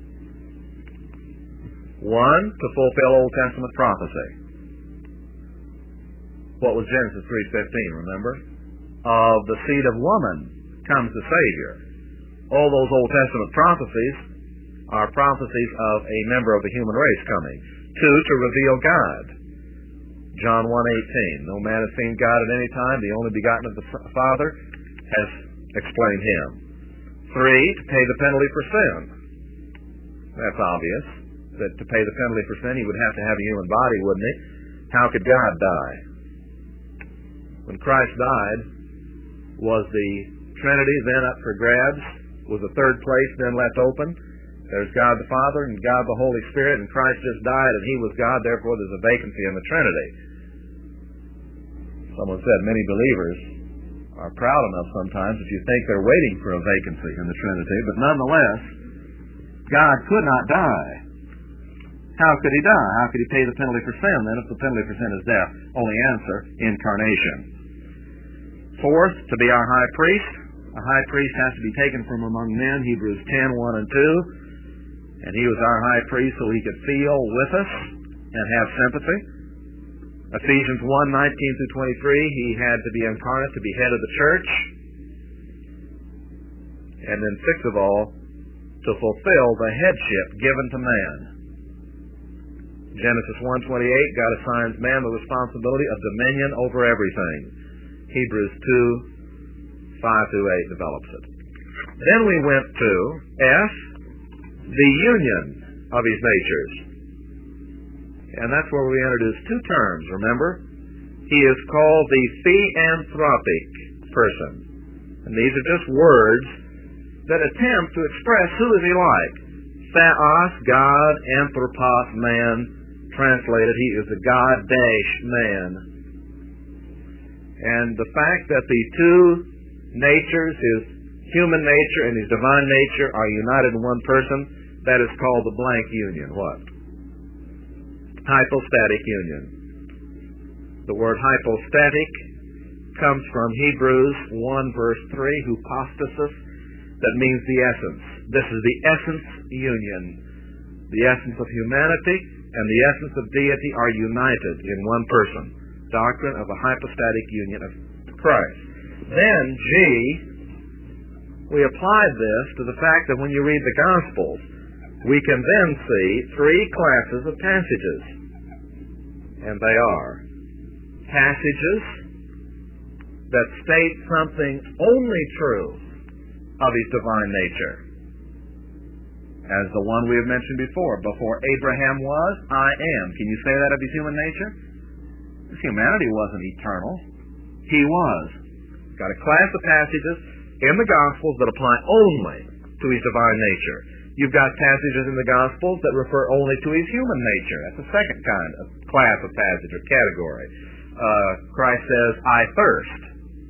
One, to fulfill Old Testament prophecy. What was Genesis three fifteen, remember? Of the seed of woman comes the Savior. All those Old Testament prophecies are prophecies of a member of the human race coming. Two, to reveal God. John one eighteen, no man has seen God at any time, the only begotten of the Father has explained him. Three, to pay the penalty for sin. That's obvious, that to pay the penalty for sin, he would have to have a human body, wouldn't he? How could God die? When Christ died, was the Trinity then up for grabs? Was the third place then left open? There's God the Father and God the Holy Spirit, and Christ just died and he was God, therefore there's a vacancy in the Trinity. Someone said many believers are proud enough sometimes if you think they're waiting for a vacancy in the Trinity, but nonetheless, God could not die. How could he die? How could he pay the penalty for sin then if the penalty for sin is death? Only answer, incarnation. Fourth, to be our high priest. A high priest has to be taken from among men, Hebrews ten, one and two. And he was our high priest so he could feel with us and have sympathy. Ephesians one, nineteen through twenty-three, he had to be incarnate to be head of the church. And then sixth of all, to fulfill the headship given to man. Genesis one twenty-eight, God assigns man the responsibility of dominion over everything. Hebrews two, five through eight develops it. Then we went to F, the union of his natures. And that's where we introduced two terms, remember? He is called the theanthropic person. And these are just words that attempt to express who is he like. Theos, God, anthropos, man. Translated, he is the God-man. And the fact that the two natures, his human nature and his divine nature, are united in one person, that is called the blank union. What? Hypostatic union. The word hypostatic comes from Hebrews one verse three, hypostasis, that means the essence. This is the essence union. The essence of humanity and the essence of deity are united in one person. Doctrine of a hypostatic union of Christ. Then, G, we applied this to the fact that when you read the Gospels, we can then see three classes of passages. And they are passages that state something only true of his divine nature. As the one we have mentioned before, before Abraham was, I am. Can you say that of his human nature? His humanity wasn't eternal. He was. Got a class of passages in the Gospels that apply only to his divine nature. You've got passages in the Gospels that refer only to his human nature. That's the second kind of class of passage or category. Uh, Christ says, I thirst.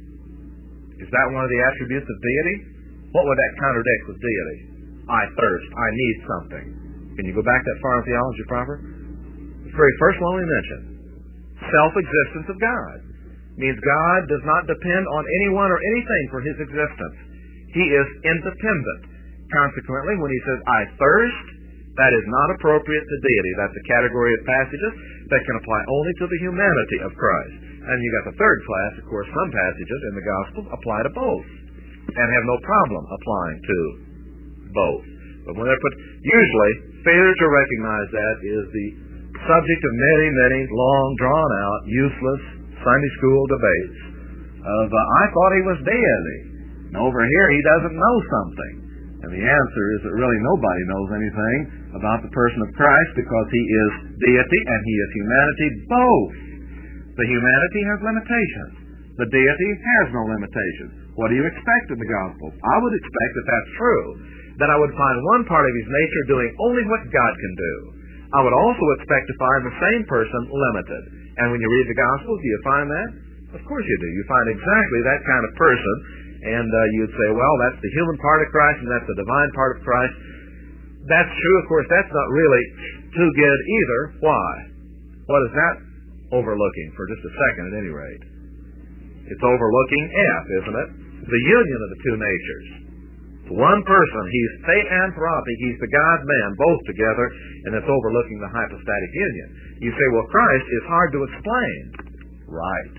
Is that one of the attributes of deity? What would that contradict with deity? I thirst. I need something. Can you go back that far in theology proper? The very first one we mentioned. Self-existence of God. Means God does not depend on anyone or anything for his existence. He is independent. Consequently, when he says, I thirst, that is not appropriate to deity. That's a category of passages that can apply only to the humanity of Christ. And you got the third class, of course, some passages in the Gospels apply to both and have no problem applying to both. But when they're put, usually, failure to recognize that is the subject of many, many long, drawn-out, useless Sunday school debates of, uh, I thought he was deity. And over here, he doesn't know something. And the answer is that really nobody knows anything about the person of Christ because he is deity and he is humanity both. The humanity has limitations. The deity has no limitations. What do you expect in the Gospels? I would expect that that's true, that I would find one part of his nature doing only what God can do. I would also expect to find the same person limited. And when you read the Gospels, do you find that? Of course you do. You find exactly that kind of person. And uh, you'd say, well, that's the human part of Christ and that's the divine part of Christ. That's true. Of course, that's not really too good either. Why? What is that overlooking for just a second at any rate? It's overlooking F, isn't it? The union of the two natures. One person. He's theanthropic. He's the God-man, both together, and it's overlooking the hypostatic union. You say, well, Christ is hard to explain. Right.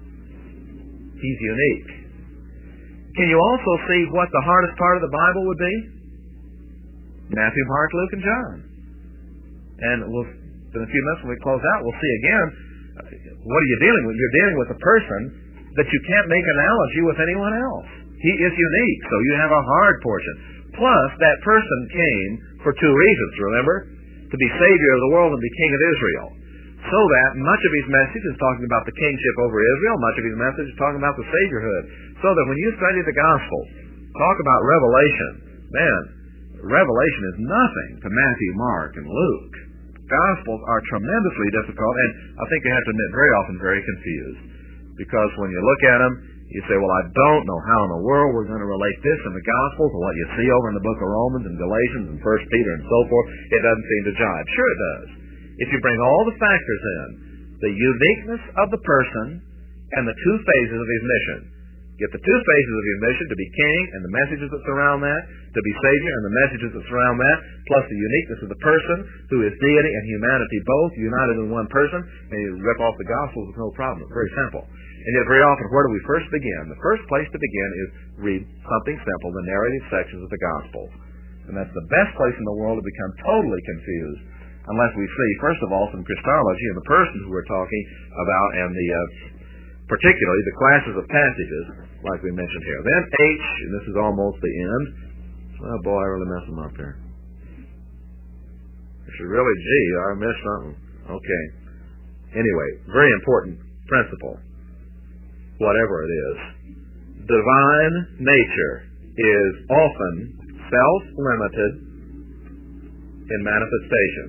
He's unique. Can you also see what the hardest part of the Bible would be? Matthew, Mark, Luke, and John. And we'll, in a few minutes when we close out, we'll see again, what are you dealing with? You're dealing with a person that you can't make analogy with anyone else. He is unique, so you have a hard portion. Plus, that person came for two reasons, remember? To be Savior of the world and be King of Israel. So that much of his message is talking about the kingship over Israel, much of his message is talking about the Saviorhood. So that when you study the Gospels, talk about Revelation, man, Revelation is nothing to Matthew, Mark, and Luke. Gospels are tremendously difficult, and I think you have to admit very often very confused. Because when you look at them, You say, well, I don't know how in the world we're going to relate this in the Gospels and what you see over in the book of Romans and Galatians and First Peter and so forth. It doesn't seem to jive. Sure it does. If you bring all the factors in, the uniqueness of the person and the two phases of his mission. Get the two phases of his mission, to be king and the messages that surround that, to be Savior and the messages that surround that, plus the uniqueness of the person, who is deity and humanity both, united in one person, and you rip off the Gospels with no problem. It's very simple. And yet very often, where do we first begin? The first place to begin is read something simple, the narrative sections of the Gospels. And that's the best place in the world to become totally confused, unless we see, first of all, some Christology and the persons who we're talking about, and the uh, particularly the classes of passages, like we mentioned here. Then H, and this is almost the end. Oh boy, I really messed them up here. This is really G. I missed something. Okay. Anyway, very important principle, whatever it is. Divine nature is often self-limited in manifestation.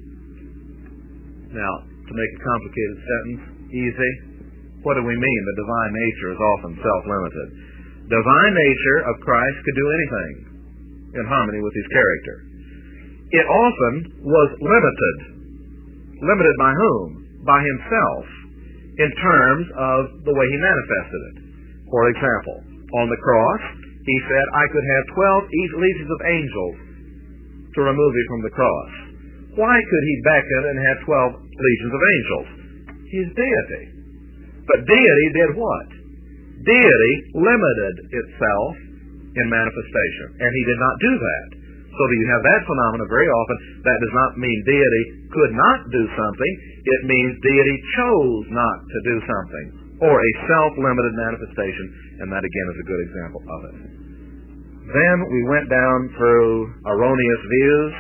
Now, to make a complicated sentence easy, what do we mean? The divine nature is often self-limited. Divine nature of Christ could do anything in harmony with his character. It often was limited. Limited by whom? By himself, in terms of the way he manifested it. For example, on the cross, he said, I could have twelve legions of angels to remove you from the cross. Why could he beckon and have twelve legions of angels? His deity. But deity did what? Deity limited itself in manifestation, and he did not do that. So that you have that phenomenon very often. That does not mean deity could not do something. It means deity chose not to do something, or a self-limited manifestation, and that again is a good example of it. Then we went down through erroneous views,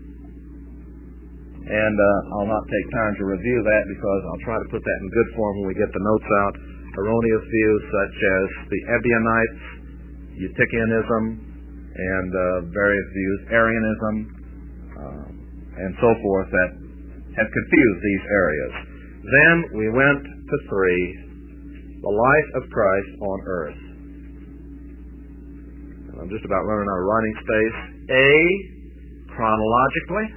and uh, I'll not take time to review that because I'll try to put that in good form when we get the notes out. Erroneous views such as the Ebionites, Eutychianism, and uh, various views, Arianism, uh, and so forth, that have confused these areas. Then we went to three, the life of Christ on earth. And I'm just about running out of writing space. A, chronologically.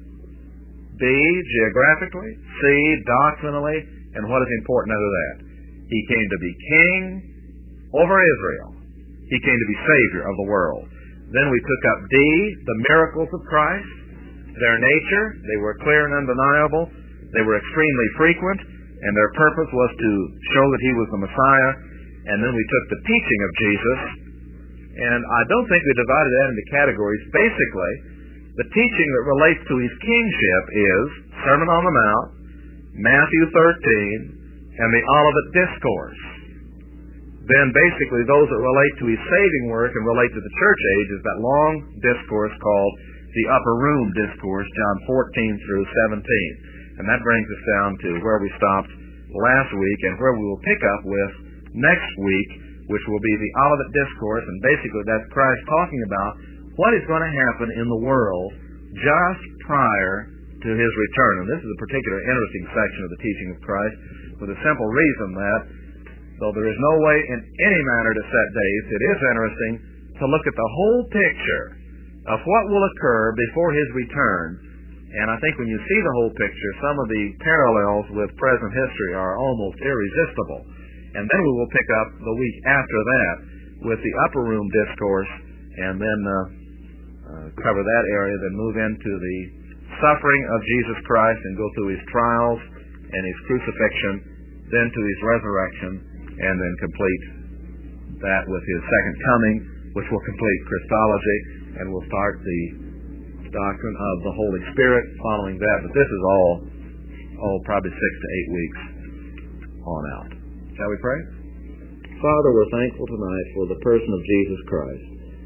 B, geographically. C, doctrinally. And what is important out of that? He came to be king over Israel. He came to be Savior of the world. Then we took up D, the miracles of Christ, their nature. They were clear and undeniable. They were extremely frequent, and their purpose was to show that he was the Messiah. And then we took the teaching of Jesus, and I don't think we divided that into categories. Basically, the teaching that relates to his kingship is Sermon on the Mount, Matthew thirteen, and the Olivet Discourse. Then basically those that relate to his saving work and relate to the church age is that long discourse called the Upper Room Discourse, John fourteen through seventeen. And that brings us down to where we stopped last week and where we will pick up with next week, which will be the Olivet Discourse. And basically that's Christ talking about what is going to happen in the world just prior to his return. And this is a particularly interesting section of the teaching of Christ for the simple reason that though there is no way in any manner to set dates, it is interesting to look at the whole picture of what will occur before his return. And I think when you see the whole picture, some of the parallels with present history are almost irresistible. And then we will pick up the week after that with the Upper Room Discourse, and then uh, uh, cover that area, then move into the suffering of Jesus Christ and go through his trials and his crucifixion, then to his resurrection, and then complete that with his second coming, which will complete Christology, and we'll start the doctrine of the Holy Spirit following that. But this is all, oh, probably six to eight weeks on out. Shall we pray? Father, we're thankful tonight for the person of Jesus Christ,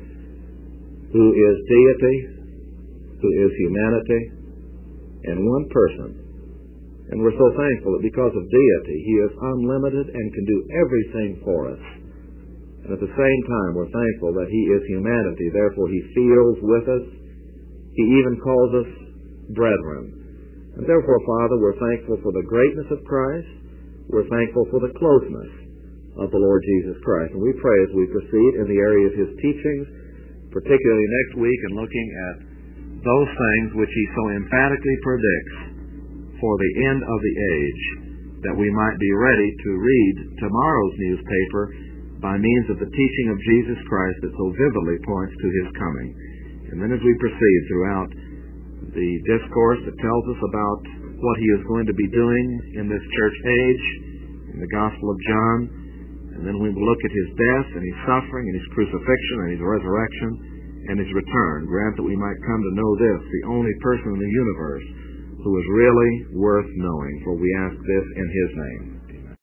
who is deity, who is humanity, and one person. And we're so thankful that because of deity, he is unlimited and can do everything for us. And at the same time, we're thankful that he is humanity. Therefore, he feels with us. He even calls us brethren. And therefore, Father, we're thankful for the greatness of Christ. We're thankful for the closeness of the Lord Jesus Christ. And we pray as we proceed in the area of his teachings, particularly next week, and looking at those things which he so emphatically predicts for the end of the age, that we might be ready to read tomorrow's newspaper by means of the teaching of Jesus Christ that so vividly points to his coming. And then as we proceed throughout the discourse that tells us about what he is going to be doing in this church age, in the Gospel of John, and then we will look at his death and his suffering and his crucifixion and his resurrection and his return. Grant that we might come to know this, the only person in the universe who is really worth knowing, for we ask this in his name.